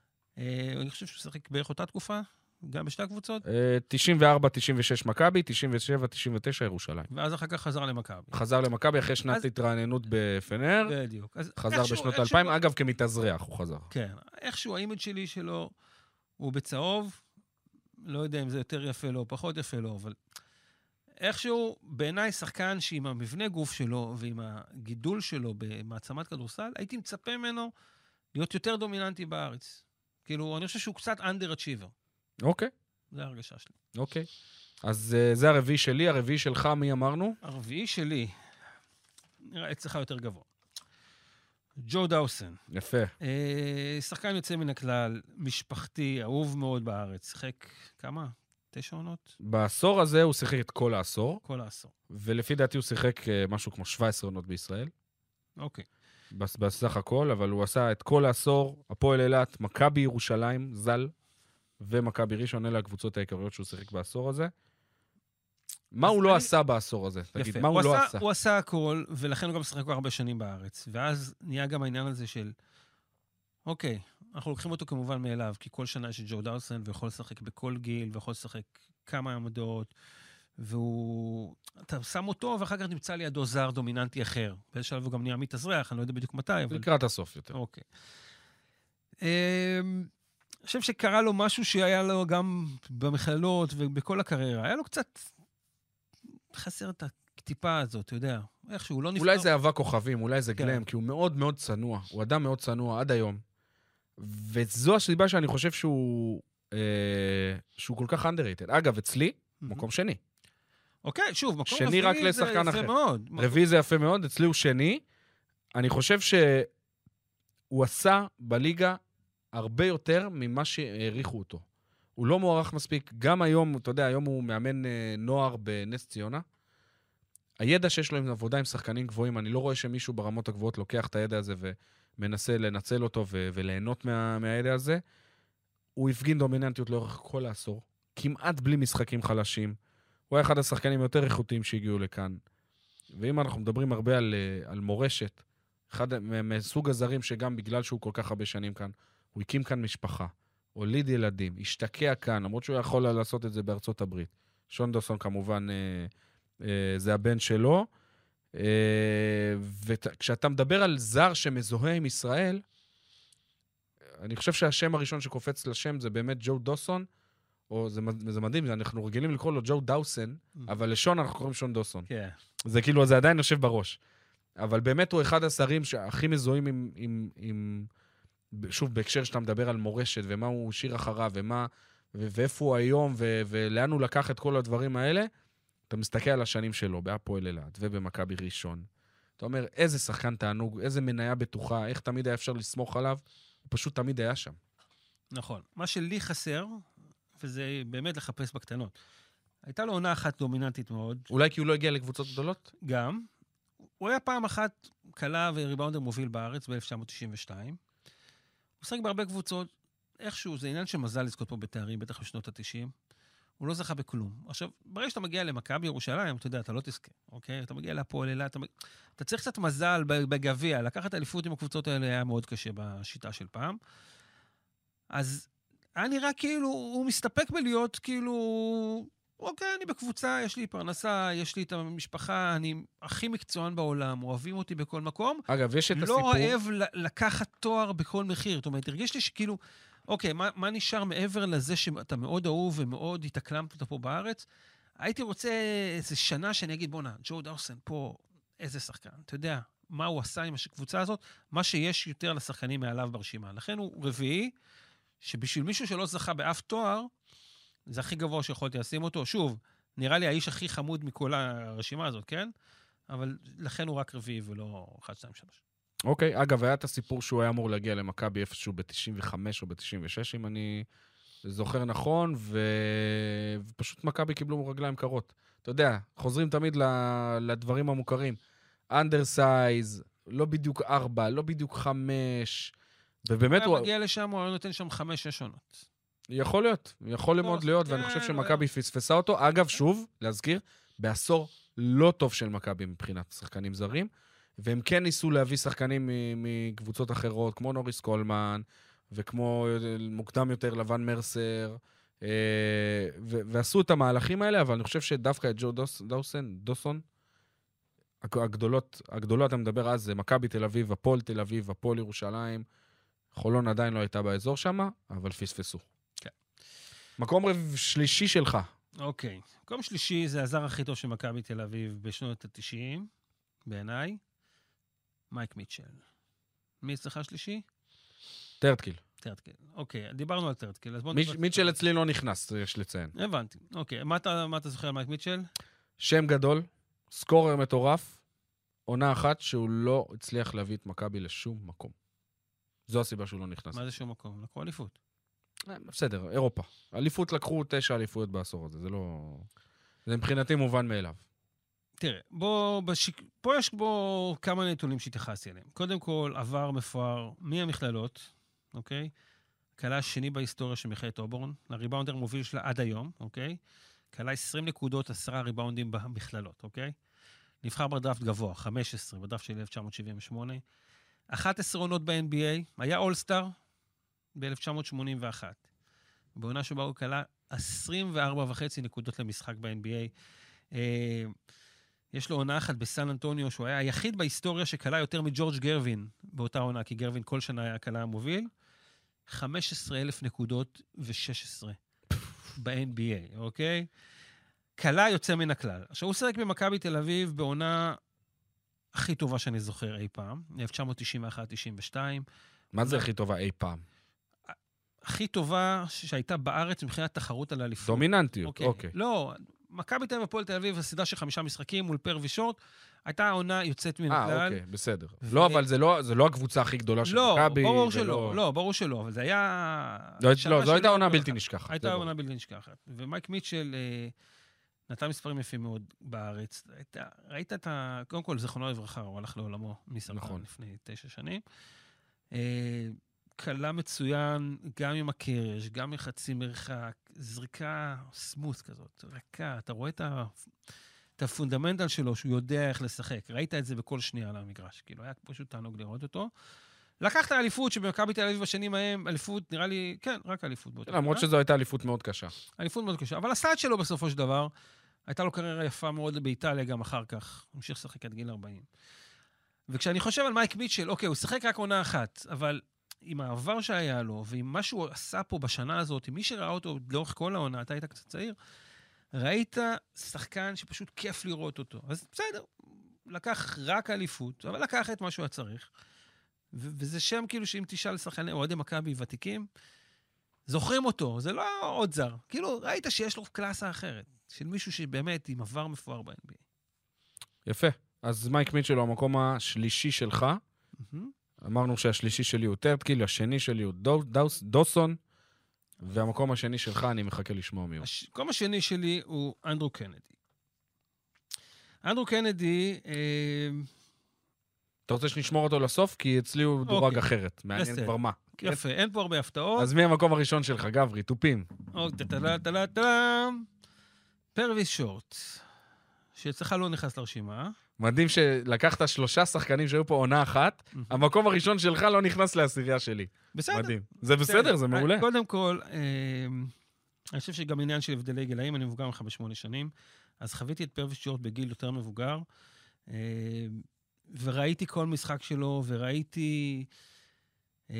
אני חושב שהוא שחק בערך אותה תקופה, גם בשתי הקבוצות. תשעים וארבע תשעים ושש מכבי, תשעים ושבע תשעים ותשע ירושלים. ואז אחר כך חזר למכבי. חזר למכבי אחרי שנת התרעננות בפנר. בדיוק. חזר בשנות אלפיים, אגב, כמתאזרח הוא חזר. כן. איכשהו האימג' שלי שלו הוא בצהוב, לא יודע אם זה יותר יפה לו או פחות יפה לו, אבל איכשהו, בעיניי שחקן שעם המבנה גוף שלו ועם הגידול שלו במעצמת כדורסל, הייתי מצפה ממנו להיות יותר דומיננטי בארץ. כאילו, אני חושב שהוא קצת under-achiever. אוקיי. זה ההרגשה שלי. אוקיי. אז uh, זה הרביעי שלי, הרביעי שלך, מי אמרנו? הרביעי שלי, נראה אצלך יותר גבוה. ג'ו דאוסן. יפה. אה, שחקן יוצא מן הכלל, משפחתי, אהוב מאוד בארץ. שיחק כמה? תשע עונות? בעשור הזה הוא שיחק את כל העשור, כל העשור. ולפי דעתי הוא שיחק uh, משהו כמו שבע עשרה עונות בישראל. אוקיי. בס, בסך הכל, אבל הוא עשה את כל העשור, הפועל אילת, מכבי ירושלים, זל, ומכבי ראשון, אלה הקבוצות העיקריות שהוא שיחק בעשור הזה. מה הוא לא אני... עשה בעשור הזה? תגיד, יפה. מה הוא, הוא לא עשה? עשה? הוא עשה הכל, ולכן הוא גם שחק כבר הרבה שנים בארץ. ואז נהיה גם העניין הזה של, אוקיי, אנחנו לוקחים אותו כמובן מאליו, כי כל שנה יש ג'ו דאוסן, ויכול לשחק בכל גיל, ויכול לשחק כמה עמדות, והוא... אתה שם אותו, ואחר כך נמצא לידו זר דומיננטי אחר. באיזה שלב הוא גם נהיה מתאזרח, אני לא יודע בדיוק מתי, אבל... לקראת הסוף יותר. אוקיי. אני חושב שקרה לו משהו שהיה לו גם במכללות ובכל הקריירה. היה לו קצת חסר את הטיפה הזאת, אתה יודע. איכשהו, לא נפטר. אולי זה אבק כוכבים, אולי זה כן. גלם, כי הוא מאוד מאוד צנוע. הוא אדם מאוד צנוע עד היום. וזו הסיבה שאני חושב שהוא, אה, שהוא כל כך underrated. אגב, אצלי, מקום שני. אוקיי, שוב, מקום שני רביעי רק זה לשחקן יפה אחר. מאוד. רביעי זה יפה מאוד, אצלי הוא שני. אני חושב שהוא עשה בליגה הרבה יותר ממה שהעריכו אותו. הוא לא מוערך מספיק. גם היום, אתה יודע, היום הוא מאמן נוער בנס ציונה. הידע שיש לו עם עבודה עם שחקנים גבוהים, אני לא רואה שמישהו ברמות הגבוהות לוקח את הידע הזה ומנסה לנצל אותו ו- וליהנות מה- מהידע הזה. הוא הפגין דומיננטיות לאורך כל העשור, כמעט בלי משחקים חלשים. הוא היה אחד השחקנים יותר איכותיים שהגיעו לכאן. ואם אנחנו מדברים הרבה על, על מורשת, אחד מסוג הזרים שגם בגלל שהוא כל כך הרבה שנים כאן, הוא הקים כאן משפחה, הוליד ילדים, השתקע כאן, למרות שהוא יכול לעשות את זה בארצות הברית. שון דאוסון כמובן אה, אה, זה הבן שלו. אה, וכשאתה מדבר על זר שמזוהה עם ישראל, אני חושב שהשם הראשון שקופץ לשם זה באמת ג'ו דאוסון, או זה, זה מדהים, אנחנו רגילים לקרוא לו ג'ו דאוסן, אבל לשון אנחנו קוראים שון דאוסון. כן. זה כאילו, זה עדיין יושב בראש. אבל באמת הוא אחד השרים שהכי מזוהים עם, עם, עם שוב, בהקשר שאתה מדבר על מורשת, ומה הוא השאיר אחריו, ומה, ו- ואיפה הוא היום, ו- ולאן הוא לקח את כל הדברים האלה, אתה מסתכל על השנים שלו, בהפועל אילת, ובמכבי ראשון. אתה אומר, איזה שחקן תענוג, איזה מניה בטוחה, איך תמיד היה אפשר לסמוך עליו, הוא פשוט תמיד היה שם. נכון. מה שלי חסר, וזה באמת לחפש בקטנות, הייתה לו עונה אחת דומיננטית מאוד. אולי כי הוא לא הגיע לקבוצות גדולות? גם. הוא היה פעם אחת קלה וריבאונדר מוביל בארץ ב-אלף תשע מאות תשעים ושתיים. הוא שחק בהרבה קבוצות, איכשהו, זה עניין של מזל לזכות פה בתארים, בטח בשנות ה-תשעים. הוא לא זכה בכלום. עכשיו, ברגע שאתה מגיע למכבי ירושלים, אתה יודע, אתה לא תזכה, אוקיי? אתה מגיע להפועל אילת, אתה, אתה צריך קצת מזל בגביע, לקחת אליפות עם הקבוצות האלה היה מאוד קשה בשיטה של פעם. אז היה נראה כאילו, הוא מסתפק בלהיות כאילו, אוקיי, אני בקבוצה, יש לי פרנסה, יש לי את המשפחה, אני הכי מקצוען בעולם, אוהבים אותי בכל מקום. אגב, יש את לא הסיפור... לא אוהב לקחת תואר בכל מחיר. זאת אומרת, הרגיש לי שכאילו, אוקיי, מה, מה נשאר מעבר לזה שאתה מאוד אהוב ומאוד התאקלמת אותה פה בארץ? הייתי רוצה איזו שנה שאני אגיד, בוא נה, ג'ו דאוסן פה, איזה שחקן. אתה יודע, מה הוא עשה עם הקבוצה הזאת? מה שיש יותר לשחקנים מעליו ברשימה. לכן הוא רביעי, שבשביל מישהו שלא זכה באף תואר, זה הכי גבוה שיכולתי לשים אותו. שוב, נראה לי האיש הכי חמוד מכל הרשימה הזאת, כן? אבל לכן הוא רק רביעי ולא אחד, שתיים, שלוש. אוקיי, אגב, היה את הסיפור שהוא היה אמור להגיע למכבי איפשהו ב-תשעים וחמש או ב-תשעים ושש, אם אני זוכר נכון, ו... ופשוט מכבי קיבלו רגליים קרות. אתה יודע, חוזרים תמיד לדברים המוכרים. אנדרסייז, לא בדיוק ארבע, לא בדיוק חמש, ובאמת הוא... הוא מגיע לשם, הוא נותן שם חמש, שש עונות. יכול להיות, יכול מאוד להיות, ואני חושב שמכבי פספסה אותו. אגב, שוב, להזכיר, בעשור לא טוב של מכבי מבחינת שחקנים זרים, והם כן ניסו להביא שחקנים מקבוצות אחרות, כמו נוריס קולמן, וכמו מוקדם יותר לבן מרסר, ועשו את המהלכים האלה, אבל אני חושב שדווקא את ג'ו דאוסן, דוסון, הגדולות, הגדולות, אתה מדבר אז, זה מכבי תל אביב, הפועל תל אביב, הפועל ירושלים, חולון עדיין לא הייתה באזור שם, אבל פספסו. כן. מקום שלישי שלך. אוקיי. מקום שלישי זה הזר הכי טוב של מכבי תל אביב בשנות ה-תשעים, בעיניי, מייק מיטשל. מי אצלך שלישי? טרטקיל. טרטקיל. אוקיי, דיברנו על טרטקיל. אז בוא מיש- נדבר- מיטשל אצלי לא נכנס, יש לציין. הבנתי. אוקיי, מה אתה, מה אתה זוכר על מייק מיטשל? שם גדול, סקורר מטורף, עונה אחת שהוא לא הצליח להביא את מכבי לשום מקום. זו הסיבה שהוא לא נכנס. מה זה שום מקום? לקחו אליפות. אה, בסדר, אירופה. אליפות לקחו תשע אליפויות בעשור הזה, זה לא... זה מבחינתי מובן מאליו. תראה, בוא, בשיק... פה יש בו כמה נתונים שהתייחסתי אליהם. קודם כל, עבר מפואר מהמכללות, אוקיי? קלה שני בהיסטוריה של מכללת אובורן, הריבאונדר מוביל שלה עד היום, אוקיי? קלה עשרים נקודות, עשרה ריבאונדים במכללות, אוקיי? נבחר בדראפט גבוה, חמש עשרה, בדראפט של אלף תשע מאות שבעים ושמונה. אחת עשרה עונות ב-אן בי איי, היה אולסטאר ב-אלף תשע מאות שמונים ואחת. בעונה שבה הוא קלה עשרים וארבע וחצי נקודות למשחק ב-אן בי איי. אה, יש לו עונה אחת בסן אנטוניו, שהוא היה היחיד בהיסטוריה שקלה יותר מג'ורג' גרווין באותה עונה, כי גרווין כל שנה היה קלה המוביל. חמישה עשר אלף נקודות ו-שש עשרה ב-אן בי איי, אוקיי? קלה יוצא מן הכלל. עכשיו, הוא שיחק במכבי תל אביב בעונה הכי טובה שאני זוכר אי פעם, אלף תשע מאות תשעים ואחת תשעים ושתיים. מה זה הכי טובה אי פעם? הכי טובה שהייתה בארץ מבחינת תחרות על האליפות. דומיננטיות, אוקיי. אוקיי. לא, מכבי תל אביב הפועל תל אביב, הסדרה של חמישה משחקים מול פר וישורט, הייתה עונה יוצאת מן הכלל. אה, אוקיי, בסדר. ו- לא, אבל זה לא, זה לא הקבוצה הכי גדולה של לא, מכבי. ברור זה שלא, לא, ברור שלא, אבל זה היה... לא, שנה לא, זו הייתה שלא- עונה לא- בלתי נשכחת. הייתה זה עונה בלתי נשכחת. ומייק מיטשל אה, נתן מספרים יפים מאוד בארץ. הייתה, ראית את ה... קודם כל, זכרונו לברכה, הוא הלך לעולמו מסרטן נכון. לפני תשע שנים. אה, קלה מצוין, גם עם הקרש, גם מחצי מרחק, זריקה סמוס כזאת, רכה, אתה רואה את, ה... את הפונדמנטל שלו, שהוא יודע איך לשחק. ראית את זה בכל שנייה על המגרש, כאילו, היה פשוט תענוג לראות אותו. לקח את האליפות שבמכבי תל אביב בשנים ההם, אליפות, נראה לי, כן, רק אליפות באותה. למרות שזו הייתה אליפות מאוד קשה. אליפות מאוד קשה, אבל הסטאט שלו בסופו של דבר, הייתה לו קריירה יפה מאוד באיטליה גם אחר כך, הוא המשיך לשחק עד גיל ארבעים. וכשאני חושב על מייק מיטשל, אוקיי, הוא שיחק רק עונה אחת, אבל עם העבר שהיה לו, ועם מה שהוא עשה פה בשנה הזאת, עם מי שראה אותו לאורך כל העונה, אתה היית קצת צעיר, ראית שחקן שפשוט כיף לראות אותו. אז בסדר, לקח רק אליפות, אבל לקח את מה שהוא היה צריך. ו- וזה שם כאילו שאם תשאל שחקני אוהדי מכבי ותיקים, זוכרים אותו, זה לא עוד זר. כאילו, ראית שיש לו קלאסה אחרת, של מישהו שבאמת עם עבר מפואר ב-אן בי איי. יפה. אז מייק מיטשל הוא המקום השלישי שלך. אמרנו שהשלישי שלי הוא טרטקיל, השני שלי הוא דו, דוס, דוסון, והמקום השני שלך, אני מחכה לשמוע מי הוא. המקום השני שלי הוא אנדרו קנדי. אנדרו קנדי, אה, אתה רוצה שנשמור אותו לסוף? כי אצלי הוא דורג אוקיי. אחרת. מעניין בסדר. כבר מה. יפה, אין פה הרבה הפתעות. אז מי המקום הראשון שלך, גברי? תופים. או, טה-טה-טה, טה-טה-טה. פרוויס שורט, שאצלך לא נכנס לרשימה. מדהים שלקחת שלושה שחקנים שהיו פה עונה אחת, המקום הראשון שלך לא נכנס לעשירייה שלי. בסדר. מדהים. זה בסדר, זה מעולה. קודם כל, אה, אני חושב שגם עניין של הבדלי גילאים, אני מבוגר ממך בשמונה שנים, אז חוויתי את פרוויס שורט בגיל יותר מבוגר, אה, וראיתי כל משחק שלו, וראיתי אה,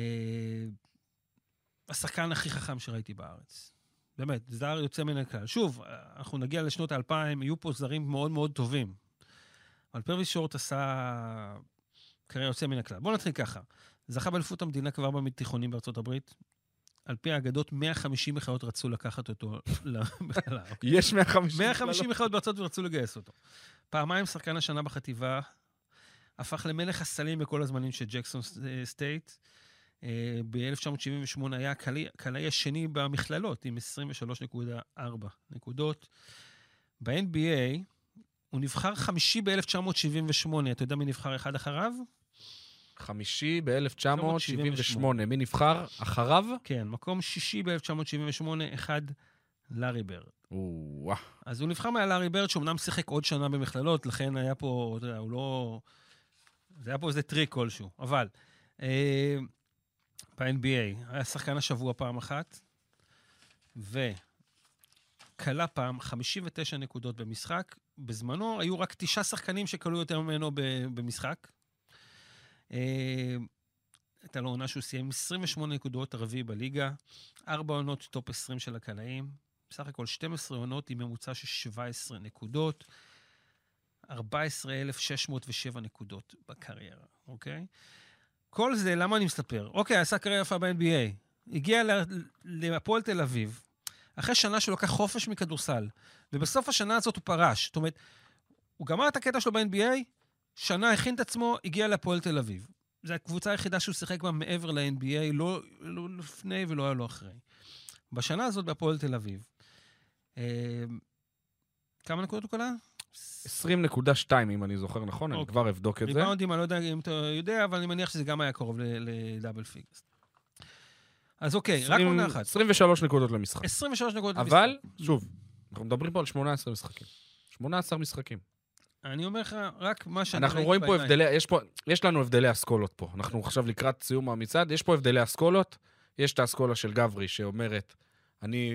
השחקן הכי חכם שראיתי בארץ. באמת, זר יוצא מן הכלל. שוב, אנחנו נגיע לשנות האלפיים, יהיו פה זרים מאוד מאוד טובים. אבל פרוויס שורט עשה קריירה יוצא מן הכלל. בואו נתחיל ככה. זכה באליפות המדינה כבר בתיכונים בארצות הברית. על פי האגדות, מאה וחמישים מכללות רצו לקחת אותו למכללה. יש מאה וחמישים. מאה וחמישים מכללות בארצות ורצו לגייס אותו. פעמיים שחקן השנה בחטיבה, הפך למלך הסלים בכל הזמנים של ג'קסון סטייט. ב-אלף תשע מאות שבעים ושמונה היה הקלעי השני במכללות, עם עשרים ושלוש נקודה ארבע נקודות. ב-אן בי איי, הוא נבחר חמישי ב-אלף תשע מאות שבעים ושמונה. אתה יודע מי נבחר אחד אחריו? חמישי ב-אלף תשע מאות שבעים ושמונה. מי נבחר אחריו? כן, מקום שישי ב-אלף תשע מאות שבעים ושמונה, אחד לארי ברד. וואו. אז הוא נבחר מהלארי ברד, שאומנם שיחק עוד שנה במכללות, לכן היה פה, אתה יודע, הוא לא... זה היה פה איזה טריק כלשהו. אבל, אה, ב-אן בי איי, היה שחקן השבוע פעם אחת, וקלה פעם חמישים ותשע נקודות במשחק. בזמנו היו רק תשעה שחקנים שקלו יותר ממנו במשחק. אה, הייתה לו עונה שהוא סיים עשרים ושמונה נקודות, הרביעי בליגה, ארבע עונות טופ עשרים של הקלעים, בסך הכל שתים עשרה עונות עם ממוצע של שבע עשרה נקודות, ארבע עשרה אלף שש מאות ושבע נקודות בקריירה, אוקיי? כל זה, למה אני מספר? אוקיי, עשה קריירה יפה ב-אן בי איי, הגיע להפועל תל אביב, אחרי שנה שהוא לקח חופש מכדורסל, ובסוף השנה הזאת הוא פרש. זאת אומרת, הוא גמר את הקטע שלו ב-אן בי איי, שנה הכין את עצמו, הגיע להפועל תל אביב. זו הקבוצה היחידה שהוא שיחק בה מעבר ל-אן בי איי, לא, לא לפני ולא היה לו אחרי. בשנה הזאת בהפועל תל אביב, אה, כמה נקודות הוא קלה? עשרים נקודה שתיים, אם אני זוכר נכון, אני כבר אבדוק את זה. ריבאונדים, אני לא יודע אם אתה יודע, אבל אני מניח שזה גם היה קרוב לדאבל פיגס. אז אוקיי, רק עונה אחת. עשרים ושלוש נקודות למשחק. עשרים ושלוש נקודות למשחק. אבל, שוב, אנחנו מדברים פה על שמונה עשרה משחקים. שמונה עשרה משחקים. אני אומר לך, רק מה שאני... אנחנו רואים פה הבדלי, יש פה, יש לנו הבדלי אסכולות פה. אנחנו עכשיו לקראת סיום המצעד, יש פה הבדלי אסכולות. יש את האסכולה של גברי שאומרת, אני,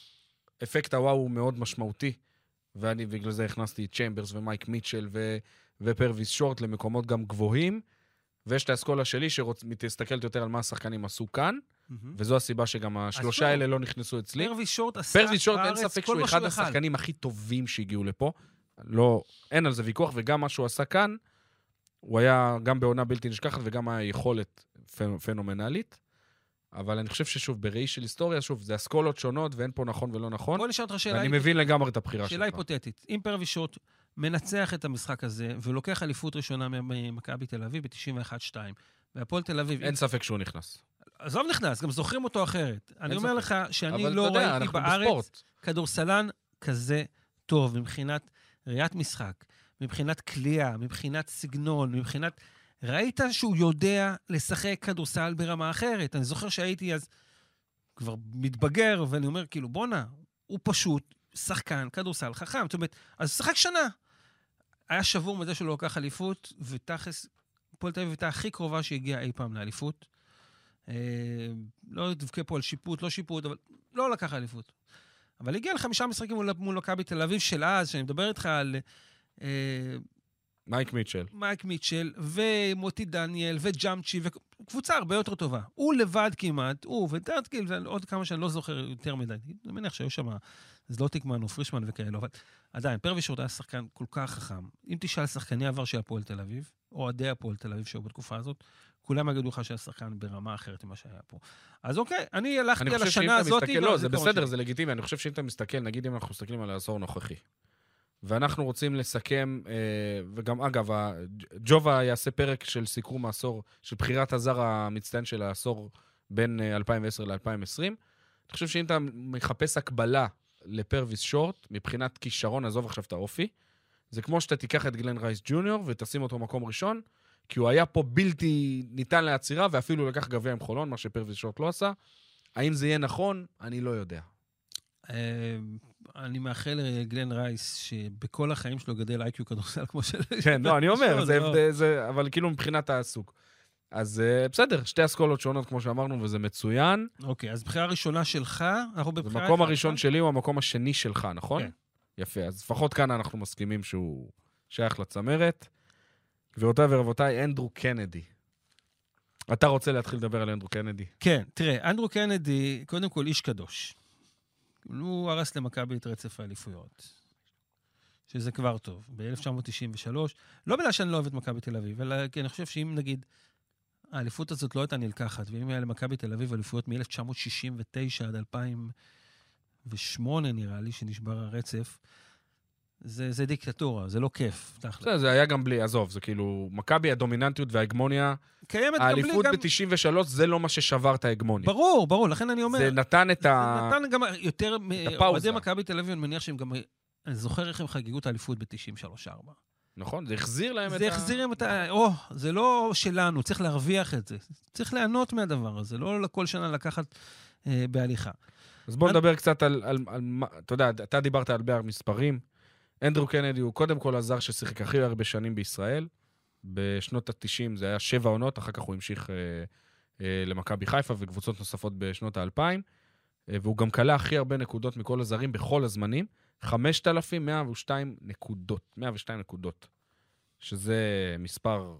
אפקט הוואו הוא מאוד משמעותי, ואני בגלל זה הכנסתי את צ'יימברס ומייק מיטשל ו, ופרוויס שורט למקומות גם גבוהים, ויש את האסכולה שלי שמתסתכלת יותר על מה השחקנים עשו כאן, וזו הסיבה שגם השלושה האלה לא נכנסו אצלי. פרוויס שורט עשה פרוויס שורט, אין ספק שהוא אחד השחקנים הכי טובים שהגיעו לפה. לא, אין על זה ויכוח, וגם מה שהוא עשה כאן, הוא היה גם בעונה בלתי נשכחת, וגם היה יכולת פנומנלית. אבל אני חושב ששוב, בראי של היסטוריה, שוב, זה אסכולות שונות, ואין פה נכון ולא נכון. בוא נשאל אותך שאלה... ואני מבין לגמרי את הבחירה שלך. שאלה היפותטית. אם פרוויס שורט מנצח את המשחק הזה, ולוקח אליפות ראשונה ממכבי תל אביב ב-תשעים ואחת שתיים, והפועל תל אביב... אין ספק שהוא נכנס. עזוב נכנס, גם זוכרים אותו אחרת. אני אומר לך שאני לא ראיתי בארץ כדורסלן כזה טוב, מבחינת ראיית משחק, מבחינת קליעה, מבחינת סגנון, מבחינת... ראית שהוא יודע לשחק כדורסל ברמה אחרת. אני זוכר שהייתי אז כבר מתבגר, ואני אומר, כאילו, בונה, הוא פשוט שחקן כדורסל חכם. זאת אומרת, אז שחק שנה. היה שבור מזה שלא לקח אליפות, ותכלס, הפועל תל אביב הייתה הכי קרובה שהגיעה אי פעם לאליפות. אה, לא דווקא פה על שיפוט, לא שיפוט, אבל לא לקח אליפות. אבל הגיע לחמישה משחקים מול, מול מכבי תל אביב של אז, שאני מדבר איתך על... אה, מייק מיטשל. מייק מיטשל, ומוטי דניאל, וג'אמצ'י, וקבוצה הרבה יותר טובה. הוא לבד כמעט, הוא וטרטקיל, ועוד כמה שאני לא זוכר יותר מדי. אני מניח שהיו שם זלוטיקמן או פרישמן וכאלו, אבל עדיין, פרוויס שורט היה שחקן כל כך חכם. אם תשאל שחקני עבר של הפועל תל אביב, או עדי הפועל תל אביב שהיו בתקופה הזאת, כולם יגידו לך שהיה שחקן ברמה אחרת ממה שהיה פה. אז אוקיי, אני הלכתי על השנה הזאת. לא, זה בסדר, זה לגיטימי. אני חושב שאם אתה מסתכל, נגיד אם אנחנו מסתכלים על העשור הנוכחי, ואנחנו רוצים לסכם, וגם אגב, ג'ובה יעשה פרק של סיכום העשור, של בחירת הזר המצטיין של העשור בין אלפיים ועשר ל-אלפיים ועשרים. אני חושב שאם אתה מחפש הקבלה לפרוויס שורט, מבחינת כישרון, עזוב עכשיו את האופי, זה כמו שאתה תיקח את גלן רייס ג'וניור ותשים אותו מקום ראשון, כי הוא היה פה בלתי ניתן לעצירה, ואפילו לקח גביע עם חולון, מה שפרוויס שורט לא עשה. האם זה יהיה נכון? אני לא יודע. אני מאחל לגלן רייס שבכל החיים שלו גדל איי קיו כדורסל כמו של... כן, לא, אני אומר, אבל כאילו מבחינת הסוג. אז בסדר, שתי אסכולות שונות כמו שאמרנו, וזה מצוין. אוקיי, אז בחירה הראשונה שלך, אנחנו בבחירה... המקום הראשון שלי הוא המקום השני שלך, נכון? כן. יפה, אז לפחות כאן אנחנו מסכימים שהוא שייך לצמרת. גבירותיי ורבותיי, אנדרו קנדי. אתה רוצה להתחיל לדבר על אנדרו קנדי? כן, תראה, אנדרו קנדי, קודם כל איש קדוש. הוא הרס למכבי את רצף האליפויות, שזה כבר טוב, ב-אלף תשע מאות תשעים ושלוש, לא בגלל שאני לא אוהב את מכבי תל אביב, אלא כי אני חושב שאם נגיד, האליפות הזאת לא הייתה נלקחת, ואם היה למכבי תל אביב אליפויות מ-אלף תשע מאות שישים ותשע עד אלפיים ושמונה נראה לי, שנשבר הרצף, זה, זה דיקטטורה, זה לא כיף. זה, זה היה גם בלי, עזוב, זה כאילו, מכבי הדומיננטיות וההגמוניה, האליפות ב-תשעים ושלוש, זה לא מה ששבר את ההגמוניה. ברור, ברור, לכן אני אומר... זה נתן את ה... זה נתן גם יותר... אוהדי מכבי תל אביב, אני מניח שהם גם... אני זוכר איך הם חגגו את האליפות ב-תשעים ושלוש ארבע. נכון, זה החזיר להם את ה... זה החזיר להם את ה... או, זה לא שלנו, צריך להרוויח את זה. צריך ליהנות מהדבר הזה, לא לכל שנה לקחת בהליכה. אז בואו נדבר קצת על... אתה יודע, אתה דיברת על הרבה מספרים. אנדרו קנדי הוא קודם כל הזר ששיחק הכי הרבה שנים בישראל. בשנות ה-תשעים זה היה שבע עונות, אחר כך הוא המשיך אה, אה, למכבי חיפה וקבוצות נוספות בשנות ה-אלפיים, אה, והוא גם קלה הכי הרבה נקודות מכל הזרים בכל הזמנים, חמשת אלפים מאה ושתיים נקודות, מאה ושתיים נקודות, שזה מספר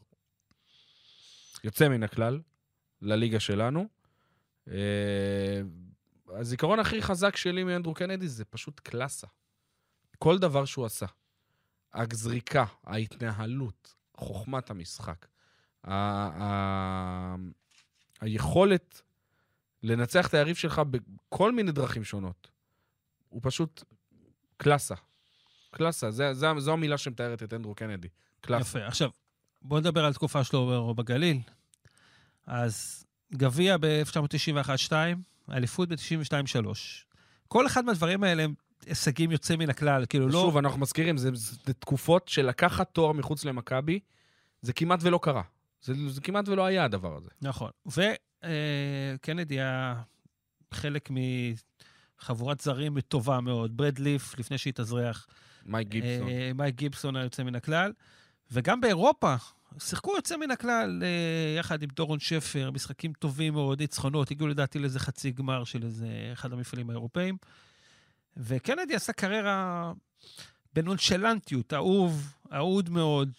יוצא מן הכלל לליגה שלנו. אה, הזיכרון הכי חזק שלי מאנדרו קנדי זה פשוט קלאסה. כל דבר שהוא עשה. הזריקה, ההתנהלות, חוכמת המשחק, ה- ה- היכולת לנצח את היריב שלך בכל מיני דרכים שונות. הוא פשוט קלאסה. קלאסה, זה, זה, זו המילה שמתארת את אנדרו קנדי. קלאסה. יפה. עכשיו, בוא נדבר על תקופה שלו בגליל. אז גביע ב-אלף תשע מאות תשעים ואחת שתיים, האליפות ב-תשעים ושתיים שלוש. כל אחד מהדברים האלה הם הישגים יוצא מן הכלל, כאילו לא... שוב, אנחנו מזכירים, זה, זה תקופות של לקחת תואר מחוץ למכבי, זה כמעט ולא קרה. זה, זה כמעט ולא היה הדבר הזה. נכון. וקנדי היה חלק מחבורת זרים טובה מאוד. ברד ליף, לפני שהתאזרח. מייק גיבסון. מייק גיבסון היה יוצא מן הכלל. וגם באירופה, שיחקו יוצא מן הכלל, יחד עם דורון שפר, משחקים טובים מאוד, ניצחונות, הגיעו לדעתי לאיזה חצי גמר של איזה אחד המפעלים האירופאים. וקנדי עשה קריירה בנונשלנטיות, אהוב, אהוד מאוד.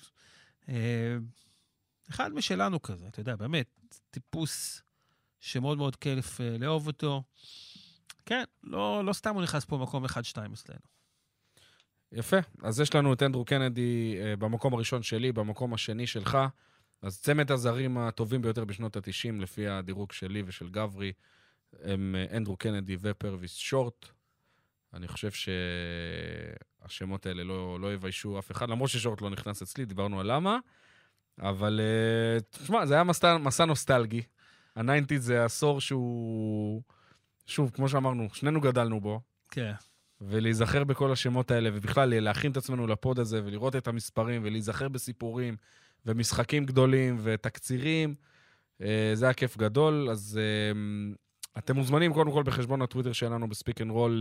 אחד משלנו כזה, אתה יודע, באמת, טיפוס שמאוד מאוד כיף לאהוב אותו. כן, לא, לא סתם הוא נכנס פה מקום אחד שתיים אצלנו. יפה. אז יש לנו את אנדרו קנדי במקום הראשון שלי, במקום השני שלך. אז צמד הזרים הטובים ביותר בשנות ה-תשעים, לפי הדירוג שלי ושל גברי, הם אנדרו קנדי ופרוויס שורט. אני חושב שהשמות האלה לא, לא יביישו אף אחד, למרות ששורט לא נכנס אצלי, דיברנו על למה. אבל, תשמע, זה היה מסע, מסע נוסטלגי. ה-תשעים זה עשור שהוא, שוב, כמו שאמרנו, שנינו גדלנו בו. כן. ולהיזכר בכל השמות האלה, ובכלל להכין את עצמנו לפוד הזה, ולראות את המספרים, ולהיזכר בסיפורים, ומשחקים גדולים, ותקצירים, זה היה כיף גדול. אז אתם מוזמנים, קודם כל, בחשבון הטוויטר שלנו, בספיק אנד רול,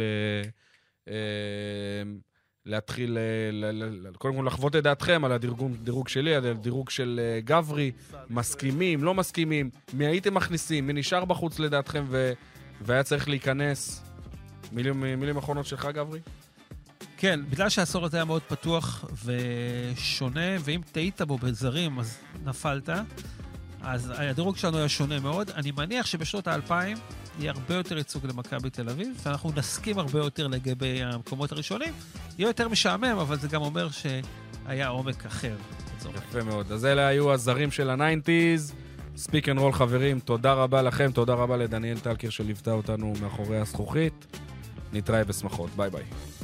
להתחיל, קודם כל, לחוות את דעתכם על הדירוג שלי, על הדירוג של גברי, מסכימים, לא מסכימים, מי הייתם מכניסים, מי נשאר בחוץ לדעתכם, והיה צריך להיכנס. מילים, מילים אחרונות שלך, גברי? כן, בגלל שהעשור הזה היה מאוד פתוח ושונה, ואם טעית בו בזרים, אז נפלת. אז הדירוג שלנו היה שונה מאוד. אני מניח שבשנות האלפיים יהיה הרבה יותר ייצוג למכבי תל אביב, ואנחנו נסכים הרבה יותר לגבי המקומות הראשונים. יהיה יותר משעמם, אבל זה גם אומר שהיה עומק אחר. יפה מאוד. אז אלה היו הזרים של ה-תשעים. ספיק אנד רול, חברים, תודה רבה לכם, תודה רבה לדניאל טלקר שליוותה אותנו מאחורי הזכוכית. נתראה בשמחות, ביי ביי.